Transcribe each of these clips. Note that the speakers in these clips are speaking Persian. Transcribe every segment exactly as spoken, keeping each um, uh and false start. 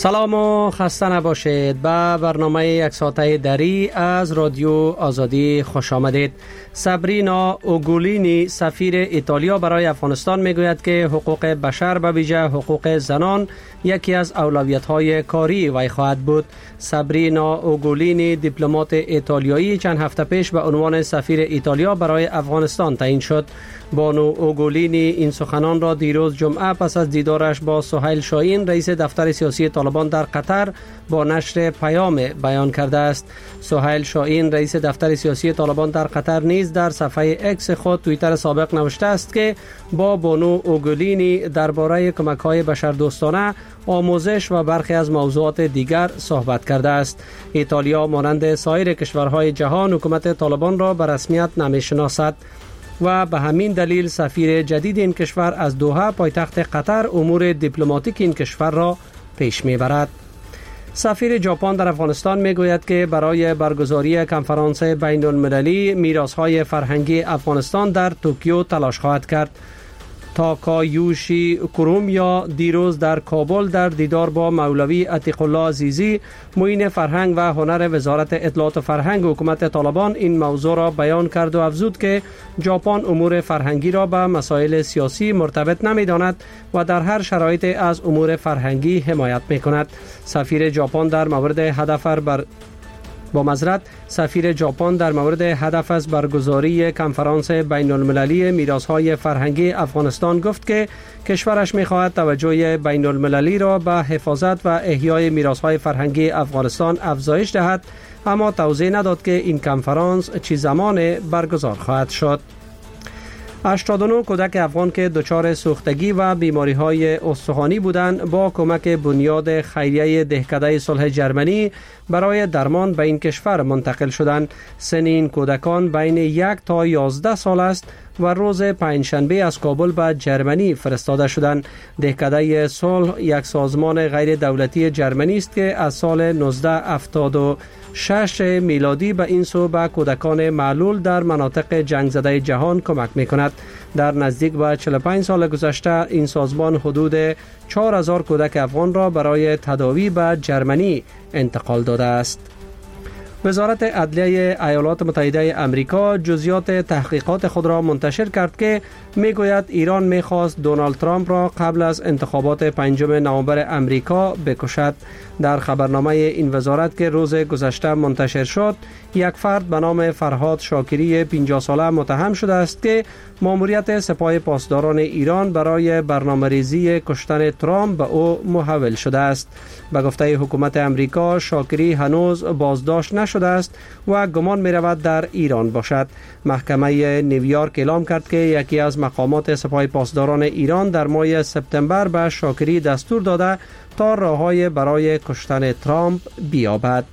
سلام و خسته نباشید. به برنامه یک ساعته دری از رادیو آزادی خوش آمدید. سابرینا اوگولینی سفیر ایتالیا برای افغانستان میگوید که حقوق بشر به ویژه حقوق زنان یکی از اولویت‌های کاری وی خواهد بود. سابرینا اوگولینی دیپلمات ایتالیایی چند هفته پیش به عنوان سفیر ایتالیا برای افغانستان تعیین شد. بانو اوگولینی این سخنان را دیروز جمعه پس از دیدارش با سهیل شاهین رئیس دفتر سیاسی طالبان در قطر با نشر پیام بیان کرده است. سهیل شاهین رئیس دفتر سیاسی طالبان در قطر نیز در صفحه اکس خود توییتر سابق نوشته است که با بانو اوگولینی درباره کمک‌های بشردوستانه، آموزش و برخی از موضوعات دیگر صحبت کرده است. ایتالیا مانند سایر کشورهای جهان حکومت طالبان را به رسمیت نمی‌شناسد و به همین دلیل سفیر جدید این کشور از دوحه پایتخت قطر امور دیپلماتیک این کشور را پیش می‌برد. سفیر ژاپن در افغانستان میگوید که برای برگزاری کنفرانس بین المللی میراث‌های فرهنگی افغانستان در توکیو تلاش خواهد کرد. تاکایوشی کورومیا دیروز در کابل در دیدار با مولوی عتیق الله عزیزی معین فرهنگ و هنر وزارت اطلاعات و فرهنگ حکومت طالبان این موضوع را بیان کرد و افزود که ژاپن امور فرهنگی را به مسائل سیاسی مرتبط نمی‌داند و در هر شرایط از امور فرهنگی حمایت می‌کند. سفیر ژاپن در مورد هدف بر با معذرت سفیر ژاپن در مورد هدف از برگزاری کنفرانس بین المللی میراث‌های فرهنگی افغانستان گفت که کشورش می‌خواهد توجه بین المللی را به حفاظت و احیای میراث‌های فرهنگی افغانستان افزایش دهد، اما توضیح نداد که این کنفرانس چه زمان برگزار خواهد شد. هشتاد و نه کودک افغان که دچار سوختگی و بیماری‌های استخوانی بودند با کمک بنیاد خیریه دهکده صلح جرمنی برای درمان به این کشور منتقل شدند. سن این کودکان بین یک تا یازده سال است و روز پنجشنبه از کابل به جرمنی فرستاده شدند. دهکده صلح یک سازمان غیر دولتی جرمنی است که از سال نوزده هفتاد و شش میلادی به این سو به کودکان معلول در مناطق جنگ زده جهان کمک می‌کند. در نزدیک به چهل و پنج سال گذشته این سازمان حدود چهار هزار کودک افغان را برای تداوی به جرمنی انتقال داده است. وزارت عدلیه ایالات متحده آمریکا جزئیات تحقیقات خود را منتشر کرد که میگوید ایران میخواست دونالد ترامپ را قبل از انتخابات پنجم نوامبر امریکا بکشد. در خبرنامه این وزارت که روز گذشته منتشر شد، یک فرد به نام فرهاد شاکری پنجاه ساله متهم شده است که ماموریت سپاه پاسداران ایران برای برنامه‌ریزی کشتن ترامپ به او محول شده است. به گفته حکومت امریکا، شاکری هنوز بازداشت نشده است و گمان می رود در ایران باشد. محکمه نیویورک اعلام کرد که یکی از مقامات سپاه پاسداران ایران در ماه سپتامبر به شاکری دستور داده تا راههای برای کشتن ترامپ بیابد.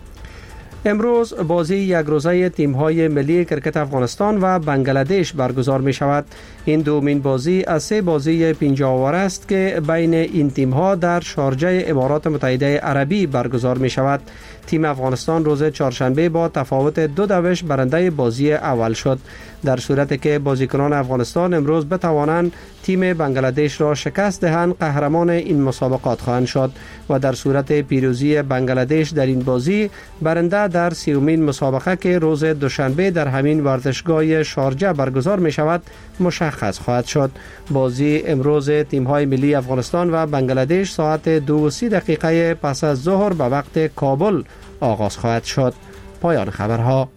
امروز بازی یک روزه تیم‌های ملی کرکت افغانستان و بنگلادش برگزار می شود. این دومین بازی از سه بازی پنجاور است که بین این تیم‌ها در شارجه امارات متحده عربی برگزار می شود. تیم افغانستان روز چهارشنبه با تفاوت دو دوش برنده بازی اول شد. در صورتی که بازیکنان افغانستان امروز بتوانند تیم بنگلادش را شکست دهند، قهرمان این مسابقات خواهند شد و در صورت پیروزی بنگلادش در این بازی برنده در سیومین مسابقه که روز دوشنبه در همین ورزشگاه شارجه برگزار می شود مشخص خواهد شد. بازی امروز تیم‌های ملی افغانستان و بنگلادش ساعت دو و سی دقیقه پس از ظهر به وقت کابل آغاز خواهد شد. پایان خبرها.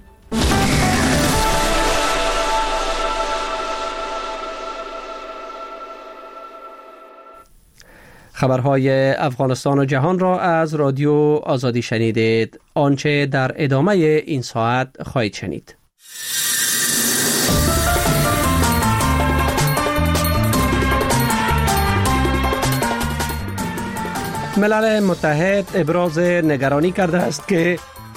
خبرهای افغانستان و جهان را از رادیو آزادی شنیدید. آنچه در ادامه این ساعت خواهید شنید. ملل متحد ابراز نگرانی کرده است که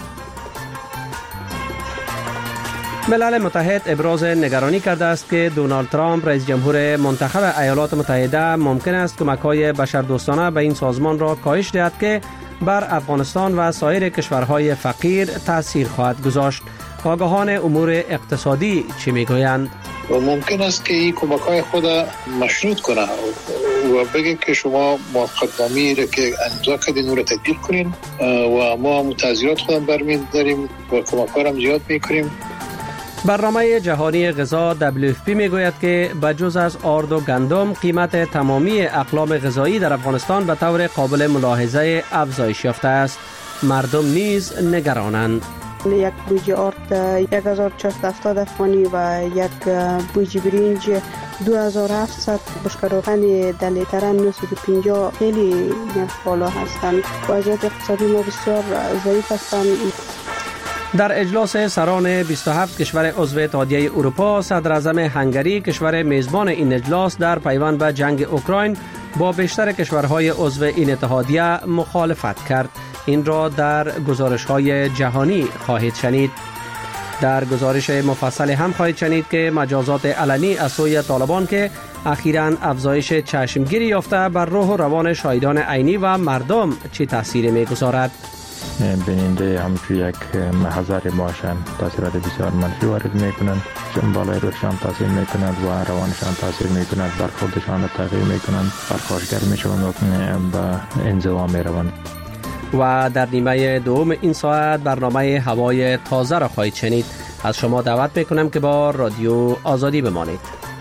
ملل متحد ابراز نگرانی کرده است که دونالد ترامپ رئیس جمهور منتخب ایالات متحده ممکن است کمک‌های بشردوستانه به این سازمان را کاهش دهد که بر افغانستان و سایر کشورهای فقیر تأثیر خواهد گذاشت. آگاهان امور اقتصادی چی میگویند؟ ممکن است که این کمک‌های خود مشروط کنه و بگه که شما موافقتنامه‌ای را که امضا کردین اون را تطبیق کنین و ما متظاهرات خودم برمی‌داریم و کمک‌ها را زیاد می‌کنیم. برنامه جهانی غذا دبلیو اف پی میگوید که بجز از آرد و گندم قیمت تمامی اقلام غذایی در افغانستان به طور قابل ملاحظه افزایش یافته است. مردم نیز نگرانند. یک بوجی آرد یک هزار و چهارصد و هفتاد افغانی و یک بوجی برنج دو هزار و هفتصد، بشکروغن در لیترن نهصد و پنجاه خیلی بالا هستند. وضعیت اقتصادی ما بسیار ضعیف هستند. در اجلاس سران بیست و هفت کشور عضو اتحادیه اروپا، صدر اعظم هنگری کشور میزبان این اجلاس در پیوند به جنگ اوکراین با بیشتر کشورهای عضو این اتحادیه مخالفت کرد. این را در گزارش‌های جهانی خواهید شنید. در گزارش مفصل هم خواهید شنید که مجازات علنی از سوی طالبان که اخیراً افزایش چشمگیری یافته بر روح و روان شاهدان عینی و مردم چه تأثیری می‌گذارد. بیننده همچون یک محضر باشن تاثیرات بسیار منفی وارد میکنند، چون بالای روشان تاثیر میکنند و روانشان تاثیر میکنند، برخوردشان را تغییر میکنند، پرخاشگر میشوند و به انزوا میروند. و در نیمه دوم این ساعت برنامه هوای تازه را خواهید شنید. از شما دعوت میکنم که با رادیو آزادی بمانید.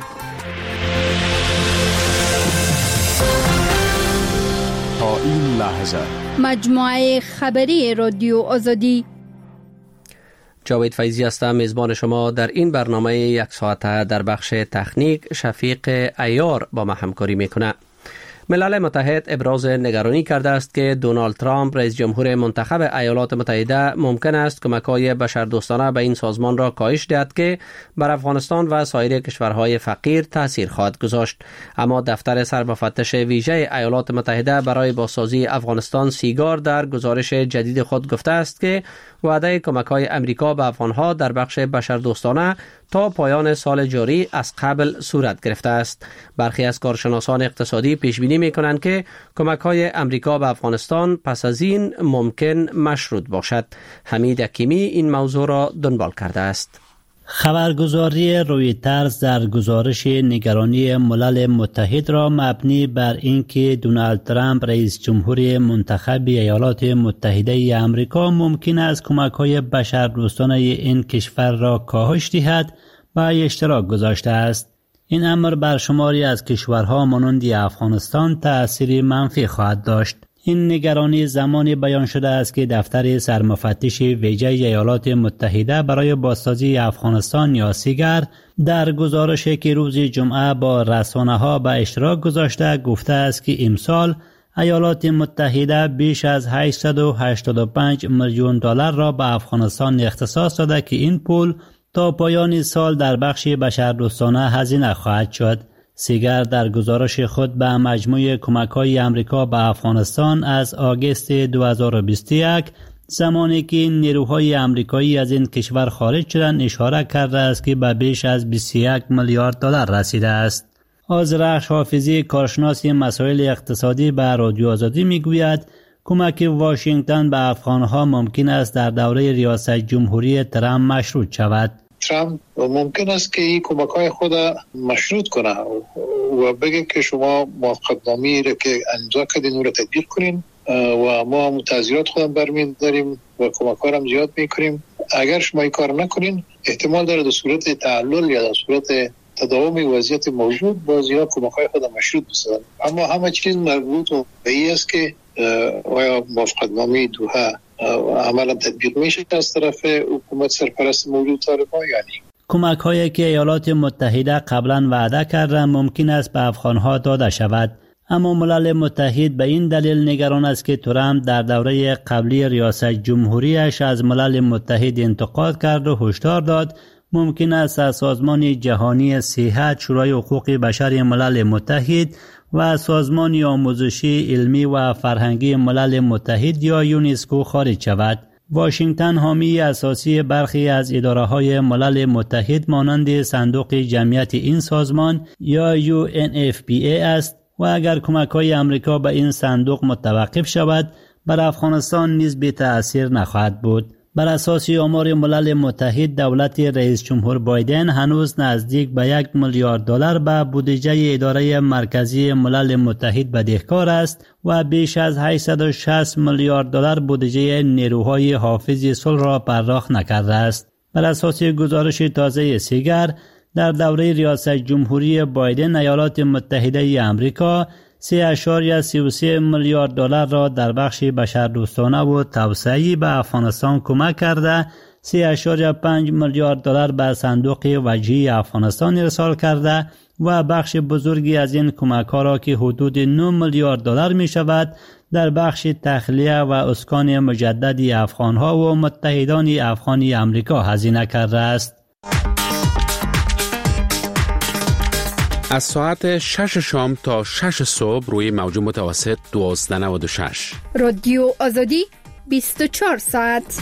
تا این لحظه مجموعه خبری رادیو آزادی. جاوید فیضی هستم، میزبان شما در این برنامه یک ساعته. در بخش تکنیک شفیق عیار با ما همکاری میکنه. ملل متحد ابراز نگرانی کرده است که دونالد ترامپ رئیس جمهور منتخب ایالات متحده ممکن است کمک‌های بشردوستانه به این سازمان را کاهش دهد که بر افغانستان و سایر کشورهای فقیر تاثیر خواهد گذاشت. اما دفتر سرمفتش ویژه ایالات متحده برای بازسازی افغانستان سیگار در گزارش جدید خود گفته است که وعده کمک‌های امریکا به افغانها در بخش بشردوستانه تا پایان سال جاری از قبل صورت گرفته است. برخی از کارشناسان اقتصادی پیش بینی می‌کنند که کمک‌های امریکا به افغانستان پس از این ممکن مشروط باشد. حمید حکیمی این موضوع را دنبال کرده است. خبرگزاری رویترز در گزارش نگرانی ملل متحد را مبنی بر اینکه دونالد ترامپ رئیس جمهور منتخب ایالات متحده آمریکا ممکن است کمک‌های بشردوستانه این کشور را کاهش دهد به اشتراک گذاشته است. این امر بر شماری از کشورها مانند افغانستان تأثیر منفی خواهد داشت. این نگرانی زمانی بیان شده است که دفتر سرمفتش ویژه ایالات متحده برای بازسازی افغانستان یا سیگر در گزارشی که روز جمعه با رسانه‌ها به اشتراک گذاشته گفته است که امسال ایالات متحده بیش از هشتصد و هشتاد و پنج میلیون دلار را به افغانستان اختصاص داده که این پول تا پایان سال در بخش بشردوستانه هزینه خواهد شد. سیگر در گزارش خود به مجموع کمک‌های امریکا به افغانستان از آگوست دو هزار و بیست و یک زمانی که نیروهای امریکایی از این کشور خارج شدند اشاره کرده است که به بیش از بیست و یک میلیارد دلار رسیده است. آذرخش حافظی کارشناس مسائل اقتصادی به رادیو آزادی میگوید کمک واشنگتن به افغانها ممکن است در دوره ریاست جمهوری ترامپ مشروط شود. ترامپ ممکن است که این کمک‌های خود مشروط کنه و بگه که شما موافقتنامه‌ای را که امضا کردین اون را تطبیق کنین و ما متظاهرات خودم برمی‌داریم و کمک‌ها را زیاد می‌کنیم. اگر شما این کار نکنین احتمال داره در صورت تعلل یا در صورت تداوم وضعیت موجود بازی‌ها کمک‌های خود مشروط بسازن. اما همه چیز مربوط به این است که آیا موافقتنامه دوحه عملا تطبیق میشه از طرف حکومت سرپرست موجود طالبان یا نه. کمک هایی که ایالات متحده قبلا وعده کردند ممکن است به افغانها داده شود، اما ملل متحد به این دلیل نگران است که ترامپ در دوره قبلی ریاست جمهوریش از ملل متحد انتقاد کرد و هشدار داد ممکن است از سازمان جهانی صحت، شورای حقوق بشر ملل متحد و سازمان آموزشی علمی و فرهنگی ملل متحد یا یونسکو خارج شود. واشنگتن حامی اساسی برخی از اداره‌های ملل متحد مانند صندوق جمعیت این سازمان یا یو ان اف پی ای است و اگر کمک‌های امریکا به این صندوق متوقف شود بر افغانستان نیز بی تأثیر نخواهد بود. بر اساس آمار ملل متحد، دولت رئیس جمهور بایدن هنوز نزدیک به یک میلیارد دلار به بودجه اداره مرکزی ملل متحد بدهکار است و بیش از هشتصد و شصت میلیارد دلار بودجه نیروهای حافظ صلح را پرداخت نکرده است. بر اساس گزارش تازه سیگر، در دوره ریاست جمهوری بایدن ایالات متحده ای آمریکا سه اشاریه سی و سه میلیارد دلار را در بخش بشردوستانه و توسعه‌ای به افغانستان کمک کرده، سه اشاریه پنج میلیارد دلار به صندوق وجهی افغانستان ارسال کرده و بخش بزرگی از این کمک‌ها را که حدود نه میلیارد دلار می شود در بخش تخلیه و اسکان مجدد افغان‌ها و متحدان افغانی آمریکا هزینه کرده است. از ساعت شش شام تا شش صبح روی موج متوسط دوازده نود و شش. رادیو آزادی بیست و چهار ساعت.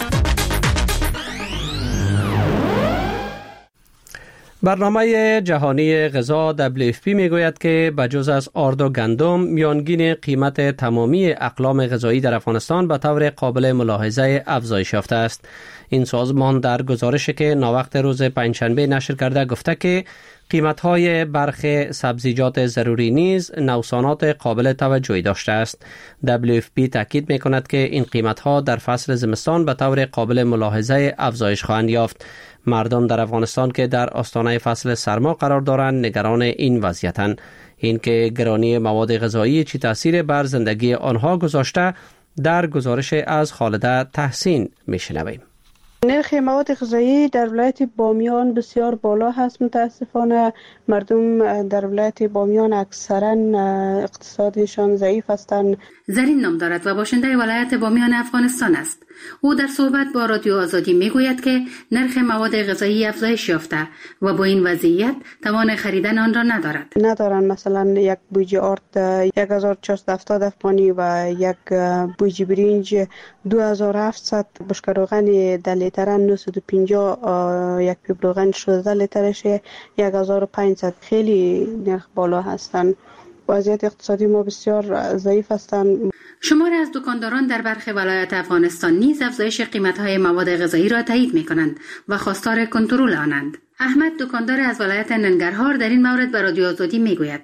برنامه جهانی غذا دبلیو اف پی میگوید که بجز از آرد و گندم، میانگین قیمت تمامی اقلام غذایی در افغانستان به طور قابل ملاحظه افزایش یافته است. این سازمان در گزارشی که ناوقت روز پنجشنبه نشر کرده گفته که قیمت‌های برخی سبزیجات ضروری نیز نوسانات قابل توجهی داشته است. دبلیو اف پی تاکید می‌کند که این قیمت‌ها در فصل زمستان به طور قابل ملاحظه افزایش خواهند یافت. مردم در افغانستان که در آستانه فصل سرما قرار دارند نگران این وضعیتند. این که گرانی مواد غذایی چه تأثیر بر زندگی آنها گذاشته، در گزارش از خالده تحسین می‌شنویم. نرخ مواد غذایی در ولایت بامیان بسیار بالا هست. متاسفانه مردم در ولایت بامیان اکثرا اقتصادشان ضعیف هستند. زرین نام دارد و باشنده ولایت بامیان افغانستان است. او در صحبت با رادیو آزادی میگوید که نرخ مواد غذایی افزایش یافته و با این وضعیت توان خریدن آن را ندارد. ندارن مثلا یک بوجه آرد یک هزار و چهارصد و هفتاد افغانی و یک بوجه برنج دو هزار و هفتصد، بشکه روغن ده لیتره نهصد و پنجاه، یک پیپ روغن شانزده لیترش یک هزار و پانصد. خیلی نرخ بالا هستند. وضعیت اقتصادی ما بسیار ضعیف هستند. شماری از دکانداران در برخی ولایات افغانستان نیز افزایش قیمت‌های مواد غذایی را تایید می‌کنند و خواستار کنترل آنند. احمد دکاندار از ولایت ننگرهار در این مورد به رادیو آزادی میگوید: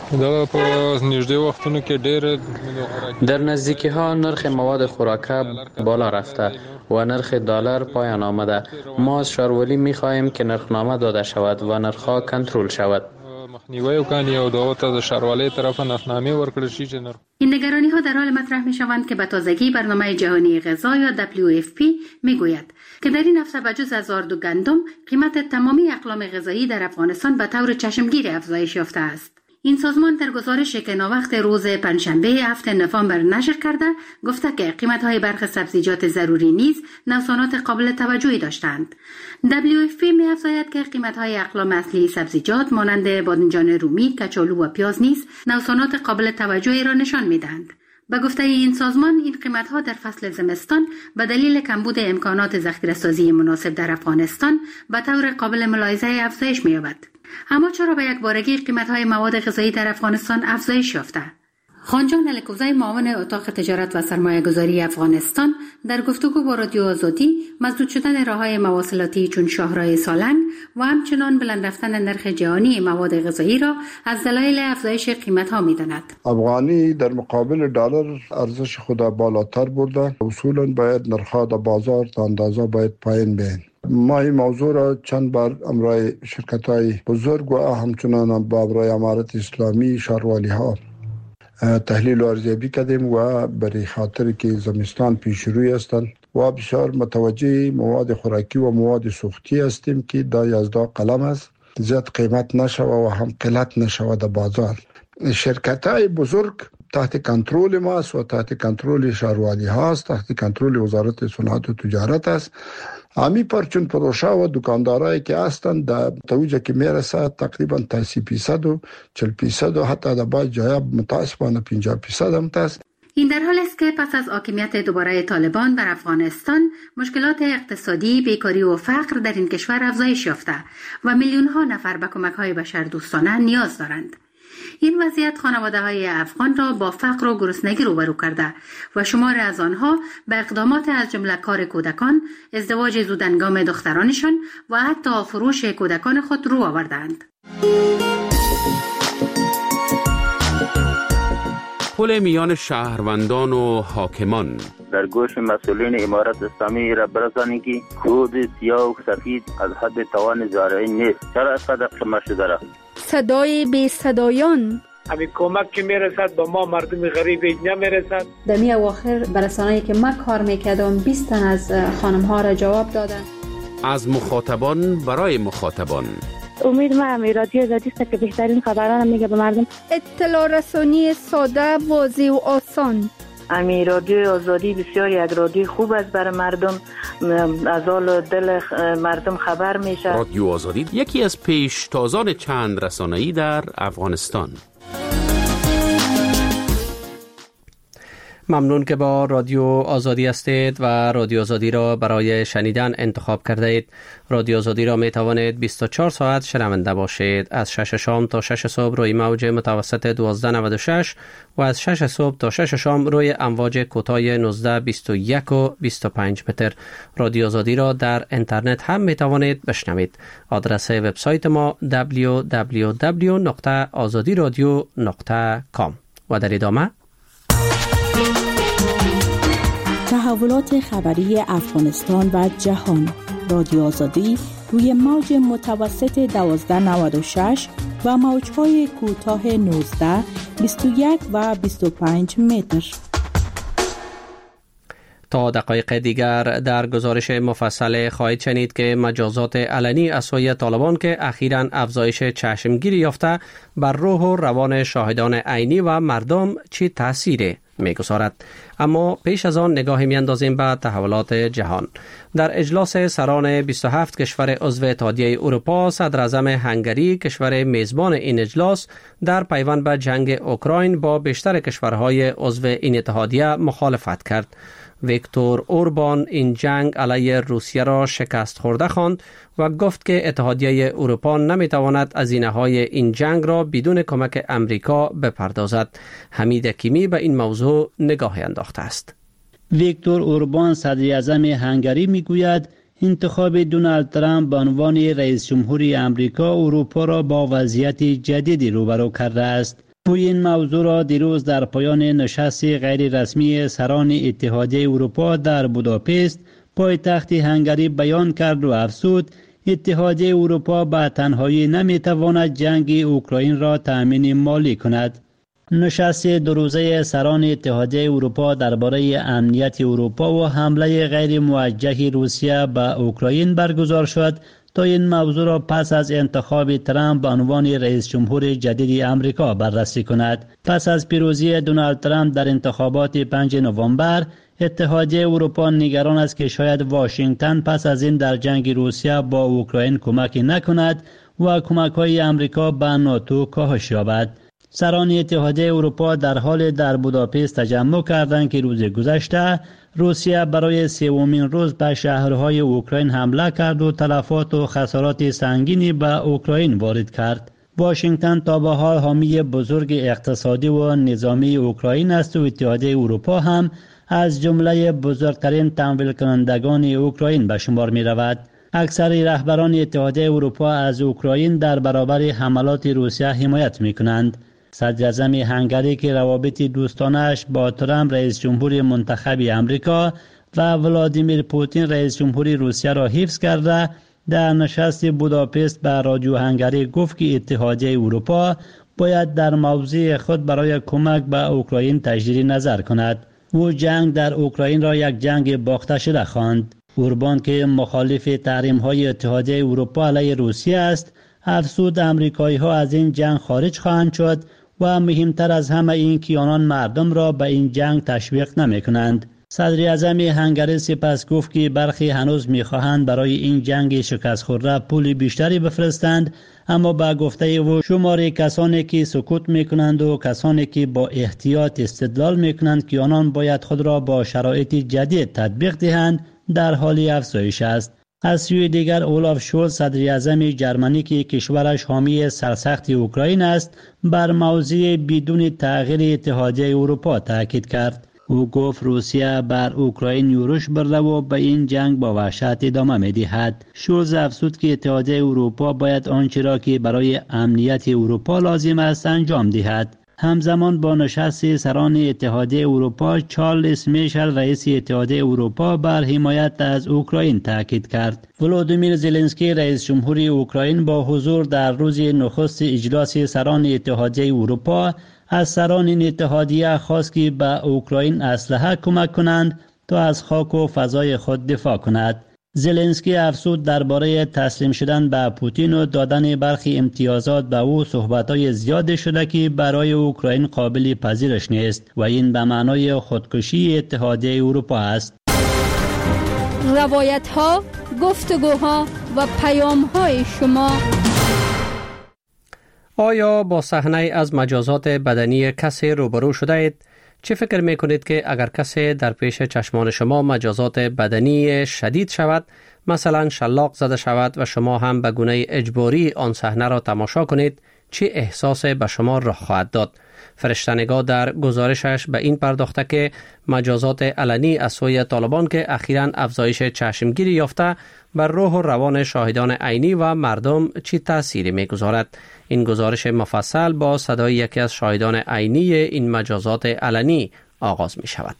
در نزدیکی ها نرخ مواد خوراکه بالا رفته و نرخ دلار پایان آمده. ما از شارولی می‌خواهیم که نرخنامه داده شود و نرخ‌ها کنترل شود. این نگرانی ها در حال مطرح می شوند که به تازگی برنامه جهانی غذا یا دبلیو اف پی می گوید که در این هفته بجز از آرد و گندم قیمت تمامی اقلام غذایی در افغانستان به طور چشمگیر افزایش یافته است. این سازمان در گزارشی که ناوقت روز پنجشنبه هفتم نوامبر نشر کرده گفته که قیمت‌های برخی سبزیجات ضروری نیز نوسانات قابل توجهی داشتند. دبلیو اف پی می‌افزاید که قیمت‌های اقلام اصلی سبزیجات مانند بادمجان رومی، کچالو و پیاز نیز نوسانات قابل توجهی را نشان می‌دهند. به گفته این سازمان این قیمت‌ها در فصل زمستان به دلیل کمبود امکانات ذخیره‌سازی مناسب در افغانستان به طور قابل ملاحظه افزایش می‌یابد. اما چرا به یک بارگی قیمت‌های مواد غذایی در افغانستان افزایش یافته؟ خانجان الکوزی معاون اتاق تجارت و سرمایه‌گذاری افغانستان در گفتگو با رادیو آزادی مسدود شدن راه‌های مواصلاتی چون شاهراه سالنگ و همچنان بلند رفتن نرخ جهانی مواد غذایی را از دلایل افزایش قیمت‌ها می‌داند. افغانی در مقابل دلار ارزش خود بالاتر برده. اصولاً باید نرخ‌ها در بازار تا اندازه باید پایین بیاین. ما این موضوع را چند بار امرای شرکت‌های بزرگ و همچنان با امرای امارت اسلامی شاروالی ها تحلیل و ارزیابی کردیم و برای خاطر که زمستان پیش روی هستند و بسیار متوجه مواد خوراکی و مواد سوختی هستیم که دا یازده قلم است، زیاد قیمت نشود و هم قلت نشود در بازار. شرکت‌های بزرگ تحت کنترل ما است و تحت کنترل شاروالی ها است، تحت کنترل وزارت صنعت و تجارت است. همی پر چون پروشه و دکاندارایی که هستند در توجه که میرسه تقریبا تا سی فیصد و چهل فیصد و حتی در بعض جاها متاسفانه پنجاه فیصد هم است. این در حال است که پس از حاکمیت دوباره طالبان بر افغانستان مشکلات اقتصادی، بیکاری و فقر در این کشور افزایش یافته و میلیون ها نفر به کمک های بشردوستانه نیاز دارند. این وضعیت خانواده های افغان را با فقر و گرسنگی روبرو کرده و شمار از آنها به اقدامات از جمله کار کودکان، ازدواج زودهنگام دخترانشان و حتی فروش کودکان خود رو آوردند. پل میان شهروندان و حاکمان در گوش مسئولین امارت اسلامی را برسانید که کود سیاه و سفید از حد توان زارعی نیست. چرا اینقدر قیمت شده را؟ صدای بی صدایان همین کمک که میرسد با ما مردم غریب نمیرسد. در می اواخر برسانه‌ای که من کار میکردم بیست تن از خانم ها را جواب دادن. از مخاطبان برای مخاطبان. امید ما هم رادیو آزادی است که بهترین خبران میگه به مردم. اطلاع رسانی ساده، واضح و آسان. امی رادیو آزادی بسیار یک رادیو خوب است برای مردم، از حال دل مردم خبر میشه. رادیو آزادی یکی از پیشتازان چند رسانه‌ای در افغانستان. ممنون که با رادیو آزادی هستید و رادیو آزادی را برای شنیدن انتخاب کرده اید. رادیو آزادی را می توانید بیست و چهار ساعت شنونده باشید. از شش شام تا شش صبح روی موج متوسط دوازده نود و شش و از شش صبح تا شش شام روی امواج کوتاه نوزده بیست و یک و بیست و پنج متر. رادیو آزادی را در اینترنت هم می توانید بشنوید. آدرس وبسایت ما دبلیو دبلیو دبلیو دات آزادی رادیو دات کام. و در ادامه تحولات خبری افغانستان و جهان. رادیو آزادی روی موج متوسط دوازده نود و شش و موج‌های کوتاه نوزده بیست و یک و بیست و پنج متر. تا دقایق دیگر در گزارش مفصل خواهید شنید که مجازات علنی از سوی طالبان که اخیراً افزایش چشمگیری یافته بر روح و روان شاهدان عینی و مردم چی تأثیری می‌گذارد. اما پیش از آن نگاهی می‌اندازیم به تحولات جهان. در اجلاس سران بیست و هفت کشور عضو اتحادیه اروپا، صدر اعظم هنگری کشور میزبان این اجلاس در پیوند به جنگ اوکراین با بیشتر کشورهای عضو این اتحادیه مخالفت کرد. ویکتور اوربان این جنگ علیه روسیه را شکست خورده خواند و گفت که اتحادیه اروپا نمیتواند هزینه‌های این جنگ را بدون کمک امریکا بپردازد. حمید کیمی به این موضوع نگاهی انداخته است. ویکتور اوربان صدر اعظم هنگری میگوید انتخاب دونالد ترامپ به عنوان رئیس جمهوری امریکا اروپا را با وضعیت جدیدی روبرو کرده است. او این موضوع را دیروز در پایان نشست غیر رسمی سران اتحادیه اروپا در بوداپست پایتخت هنگری بیان کرد و افزود اتحادیه اروپا به تنهایی نمیتواند جنگ اوکراین را تأمین مالی کند. نشست دو روزه سران اتحادیه اروپا درباره امنیت اروپا و حمله غیر موجه روسیه به اوکراین برگزار شد تا این موضوع را پس از انتخاب ترامپ به عنوان رئیس جمهور جدید امریکا بررسی کند. پس از پیروزی دونالد ترامپ در انتخابات پنجم نوامبر، اتحادیه اروپا نگران است که شاید واشنگتن پس از این در جنگ روسیه با اوکراین کمک نکند و کمک‌های امریکا به ناتو کاهش یابد. سران اتحادیه اروپا در حال در بوداپست تجمع کردند که روز گذشته روسیه برای سومین روز به شهرهای اوکراین حمله کرد و تلفات و خسارات سنگینی به اوکراین وارد کرد. واشنگتن تا به حال حامی بزرگ اقتصادی و نظامی اوکراین است و اتحادیه اروپا هم از جمله بزرگترین تمویل کنندگان اوکراین به شمار می رود. اکثر رهبران اتحادیه اروپا از اوکراین در برابر حملات روسیه حمایت می کنند. صدر اعظم هنگری که روابط دوستانش با ترامپ رئیس جمهور منتخب امریکا و ولادیمیر پوتین رئیس جمهور روسیه را حفظ کرده، در نشست بوداپست به رادیو هنگری گفت که اتحادیه اروپا باید در موضع خود برای کمک به اوکراین تجدید نظر کند. او جنگ در اوکراین را یک جنگ باخته شده خواند. اوربان که مخالف تحریم‌های اتحادیه اروپا علیه روسیه است، افزود آمریکایی‌ها از این جنگ خارج خواهند شد و مهمتر از همه این که آنان مردم را به این جنگ تشویق نمی کنند. صدر اعظم هنگری سپس گفت که برخی هنوز می خواهند برای این جنگ شکست خورده پول بیشتری بفرستند، اما با گفته او شمار کسانی که سکوت می کنند و کسانی که با احتیاط استدلال می کنند که آنان باید خود را با شرایط جدید تطبیق دهند در حال افزایش است. از سوی دیگر اولاف شولز صدر اعظم جرمنی که کشورش حامی سرسخت اوکراین است بر موضوع بدون تغییر اتحادیه اروپا تاکید کرد. او گفت روسیه بر اوکراین یورش برده و به این جنگ با وحشت ادامه می‌دهد. شولز افزود که اتحادیه اروپا باید آنچه را که برای امنیت اروپا لازم است انجام دهد. همزمان با نشست سران اتحادیه اروپا، چارلز میشل رئیس اتحادیه اروپا بر حمایت از اوکراین تاکید کرد. ولودیمیر زلنسکی رئیس جمهوری اوکراین با حضور در روز نخست اجلاس سران اتحادیه اروپا از سران این اتحادیه خواست که به اوکراین اسلحه کمک کنند تا از خاک و فضای خود دفاع کند. زلنسکی افزود درباره تسلیم شدن به پوتین و دادن برخی امتیازات به او صحبت‌های زیاد شده که برای اوکراین قابل پذیرش نیست و این به معنای خودکشی اتحادیه اروپا است. روایت‌ها، گفتگوها و پیام‌های شما. آیا با صحنه از مجازات بدنی کسی روبرو شده اید؟ چه فکر می کنید که اگر کسی در پیش چشمان شما مجازات بدنی شدید شود، مثلا شلاق زده شود و شما هم به گونه اجباری آن صحنه را تماشا کنید، چه احساسی به شما رخ خواهد داد؟ فرشته‌نگار در گزارشش به این پرداخته که مجازات علنی از سوی طالبان که اخیراً افزایش چشمگیری یافته بر روح و روان شاهدان عینی و مردم چه تأثیری می‌گذارد. این گزارش مفصل با صدای یکی از شاهدان عینی این مجازات علنی آغاز می شود.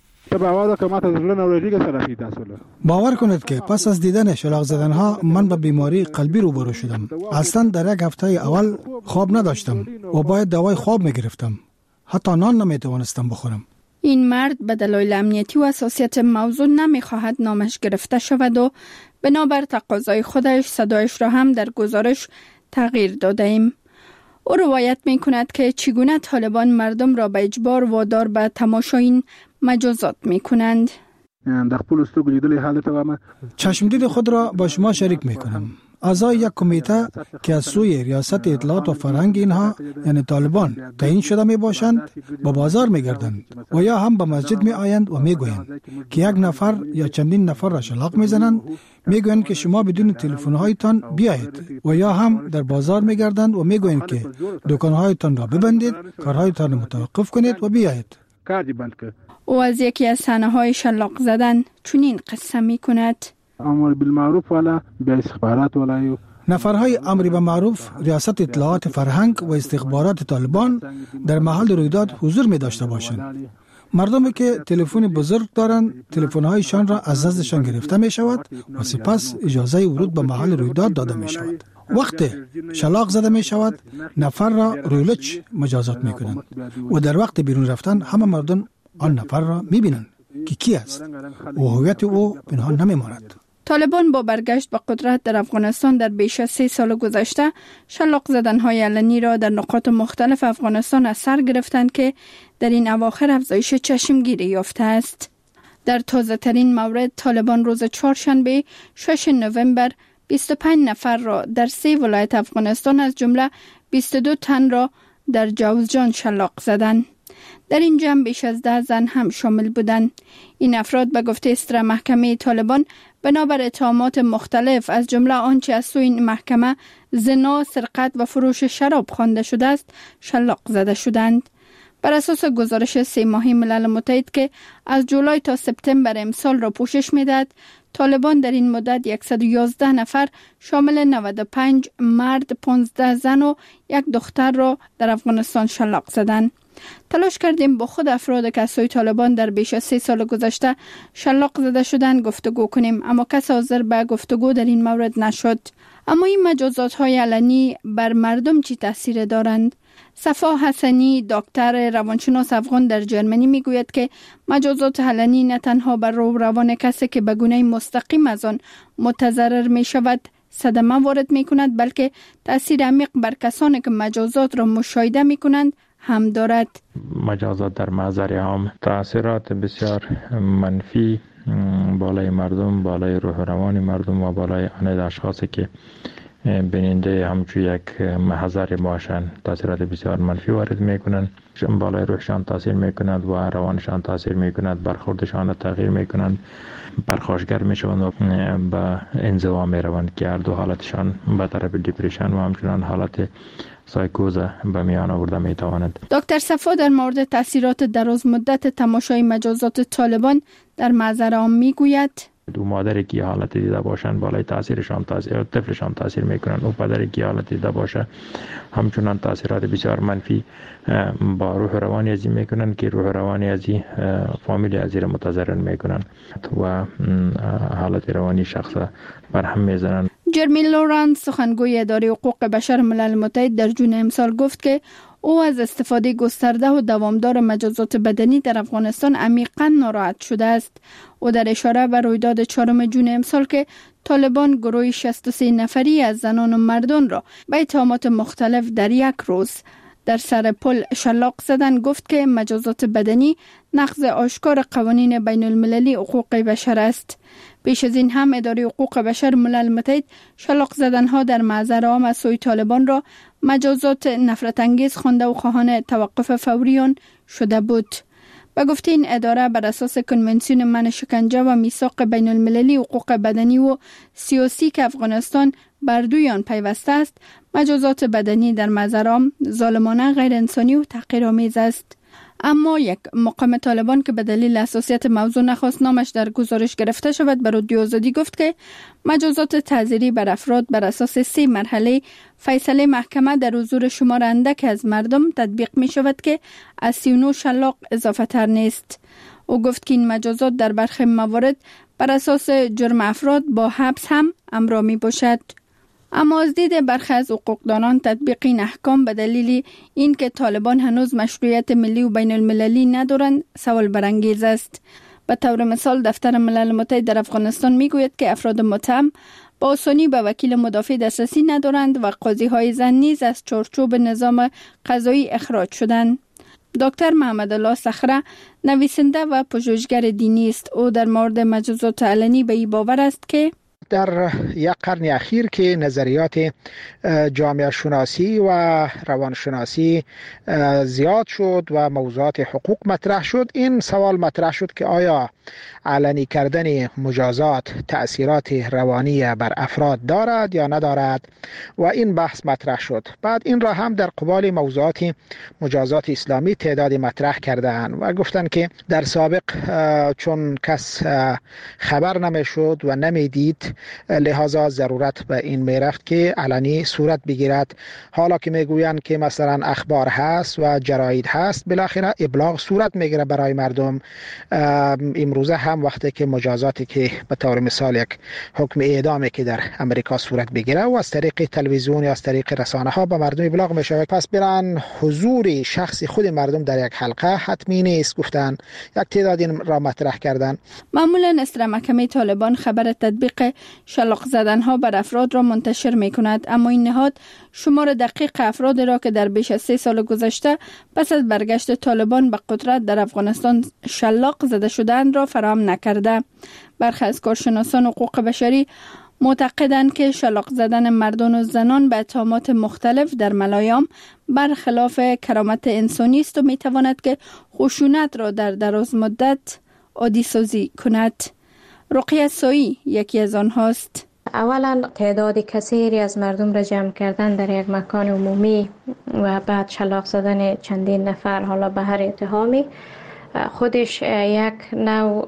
باور کنید که پس از دیدن شلاق زدنها من به بیماری قلبی روبرو شدم. اصلا در یک هفته اول خواب نداشتم و باید دوای خواب می گرفتم. حتی نان نمی توانستم بخورم. این مرد به دلایل امنیتی و حساسیت موضوع نمی خواهد نامش گرفته شود و بنابر تقاضای خودش صدایش را هم در گزارش تغییر داده ایم. او روایت می کند که چگونه طالبان مردم را به اجبار وادار به تماشای این مجازات می کنند. چشمدید خود را با شما شریک می کنم. اعضای یک کمیته که از سوی ریاست اطلاعات و فرهنگ اینها یعنی طالبان تعیین شده می باشند با بازار می گردند و یا هم به مسجد می آیند و می گویند که یک نفر یا چندین نفر را شلاق می زنند، می گویند که شما بدون تلفن هایتان بیایید و یا هم در بازار می گردند و می گویند که دکان هایتان را ببندید، کارهایتان را متوقف کنید و بیایید. او از یکی از صحنه های شلاق زدن چنین قصه می کند. امر بالمعروف ولا به استخبارات ولا نفرهای امر بالمعروف ریاست اطلاعات فرهنگ و استخبارات طالبان در محل رویداد حضور می داشته باشند. مردمی که تلفن بزرگ دارند تلفن‌هایشان را از دستشان گرفته می شود و سپس اجازه ورود به محل رویداد داده می شود. وقتی شلاق زده می شود نفر را رویلچ مجازات می کنند و در وقت بیرون رفتن همه مردم آن نفر را می بینند که کی است و هویت او پنهان نمی ماند. طالبان با برگشت به قدرت در افغانستان در بیش از سه سال گذشته شلاق زدن‌های علنی را در نقاط مختلف افغانستان از سر گرفتند که در این اواخر افزایش چشمگیری یافته است. در تازه ترین مورد طالبان روز چهارشنبه ششم نوامبر بیست و پنج نفر را در سه ولایت افغانستان از جمله بیست و دو تن را در جوزجان شلاق زدند. در این جمع بیش از ده زن هم شامل بودند. این افراد به گفته صدر محکمه طالبان بنابر اتهامات مختلف از جمله آنچه از سوی این محکمه زنا، سرقت و فروش شراب خوانده شده است شلاق زده شدند. بر اساس گزارش سه ماهه ملل متحد که از جولای تا سپتامبر امسال را پوشش می‌دهد، طالبان در این مدت صد و یازده نفر شامل نود و پنج مرد، پانزده زن و یک دختر را در افغانستان شلاق زدند. تلاش کردیم با خود افراد که از سوی طالبان در بیش از سه سال گذشته شلاق زده شدند گفتگو کنیم، اما کس حاضر به گفتگو در این مورد نشد. اما این مجازات های علنی بر مردم چی تاثیر دارند؟ صفا حسنی، دکتر روانشناس افغان در جرمنی میگوید که مجازات علنی نه تنها بر روح روان کسی که به گونه مستقیم از آن متضرر می شود صدمه وارد می کند، بلکه تاثیر عمیق بر کسانی که مجازات را مشاهده می کنند هم دارد. مجازات در محضر عام تأثیرات بسیار منفی بالای مردم، بالای روح روان مردم و بالای آن اشخاصی که بیننده همچون یک محضر باشن تاثیرات بسیار منفی وارد میکنن، بالای روحشان تاثیر میکند و روانشان تاثیر میکند، برخوردشان تغییر میکنند، پرخاشگر میشوند و به انزوا میروند که هر دو حالتشان به طرف دیپریشن و همچنان حالت سایکوز به میان آورده میتواند. دکتر صفا در مورد تاثیرات دراز مدت تماشای مجازات طالبان در معذر عام میگوید: دو مادری که حالت دیده باشند بالای تاثیرشان تاثیر طفلشان تاثیر میکنند، و پدری که حالت دیده باشه همچنان تاثیرات بسیار منفی با روح روانی ازی میکنند که روح روانی ازی فامیل ازی را متضرر میکنند و حالت روانی شخص برهم میزنند. جرمی لورانس سخنگوی اداره حقوق بشر ملل متحد در جون امسال گفت که او از استفاده گسترده و دوامدار مجازات بدنی در افغانستان عمیقاً ناراحت شده است. او در اشاره به رویداد چهارم جون امسال که طالبان گروه شصت و سه نفری از زنان و مردان را به اتهامات مختلف در یک روز در سر پل شلاق زدن، گفت که مجازات بدنی نقض آشکار قوانین بین المللی حقوق بشر است. پیش از این هم اداره حقوق بشر ملل متحد شلاق زدنها در معذر عام از سوی طالبان را مجازات نفرت انگیز خوانده و خواهان توقف فوری آن شده بود. به گفته این اداره بر اساس کنونسیون منع شکنجه و میثاق بین المللی حقوق بدنی و سیاسی که افغانستان بر دوی آن پیوسته است، مجازات بدنی در معذر عام ظالمانه، غیر انسانی و تحقیرآمیز است. اما یک مقام طالبان که به دلیل حساسیت موضوع نخواست نامش در گزارش گرفته شود، بر رادیو آزادی گفت که مجازات تعزیری بر افراد بر اساس سه مرحله فیصله محکمه در حضور شمار اندک از مردم تطبیق می شود که از سی و نه شلاق اضافه تر نیست. او گفت که این مجازات در برخی موارد بر اساس جرم افراد با حبس هم همراه می باشد. اما از دید برخی از حقوقدانان تطبیق این احکام به دلیل اینکه طالبان هنوز مشروعیت ملی و بین المللی ندارند سوال برانگیز است. به طور مثال دفتر ملل متحد در افغانستان میگوید که افراد متهم با آسانی به وکیل مدافع دسترسی ندارند و قاضی های زن نیز از چارچوب نظام قضایی اخراج شدند. دکتر محمد الله صخره نویسنده و پژوهشگر دینی است. او در مورد مجازات علنی به این باور است که در یک قرن اخیر که نظریات جامعه شناسی و روانشناسی زیاد شد و موضوعات حقوق مطرح شد، این سوال مطرح شد که آیا علنی کردن مجازات تأثیرات روانی بر افراد دارد یا ندارد، و این بحث مطرح شد. بعد این را هم در قبال موضوعات مجازات اسلامی تعدادی مطرح کردند و گفتند که در سابق چون کس خبر نمیشد و نمیدید، لحاظا ضرورت به این میرفت که علنی صورت بگیرد. حالا که میگویند که مثلا اخبار هست و جراید هست، بالاخره ابلاغ صورت میگیره برای مردم. امروزه هم وقتی که مجازاتی که به طور مثال یک حکم اعدامی که در امریکا صورت بگیره و از طریق تلویزیون یا از طریق رسانه ها به مردم ابلاغ میشه، پس برن حضور شخصی خود مردم در یک حلقه حتمی نیست. گفتن یک تعدادی را مطرح کردن. معمولا استر محکمه طالبان خبر تطبیق شلاق زدنها بر افراد را منتشر می کند، اما این نهاد شمار دقیق افراد را که در بیش از سه سال گذشته پس از برگشت طالبان به قدرت در افغانستان شلاق زده شدند را فراهم نکرده. برخی از کارشناسان حقوق بشری معتقدند که شلاق زدن مردان و زنان به اتهامات مختلف در ملایام برخلاف کرامت انسانی است و می تواند که خشونت را در دراز مدت عادی سازی کند. رقیه سایی یکی از آنهاست. اولا تعداد کثیری از مردم را جمع کردن در یک مکان عمومی و بعد شلاق زدن چندین نفر حالا به هر اتهامی خودش یک نوع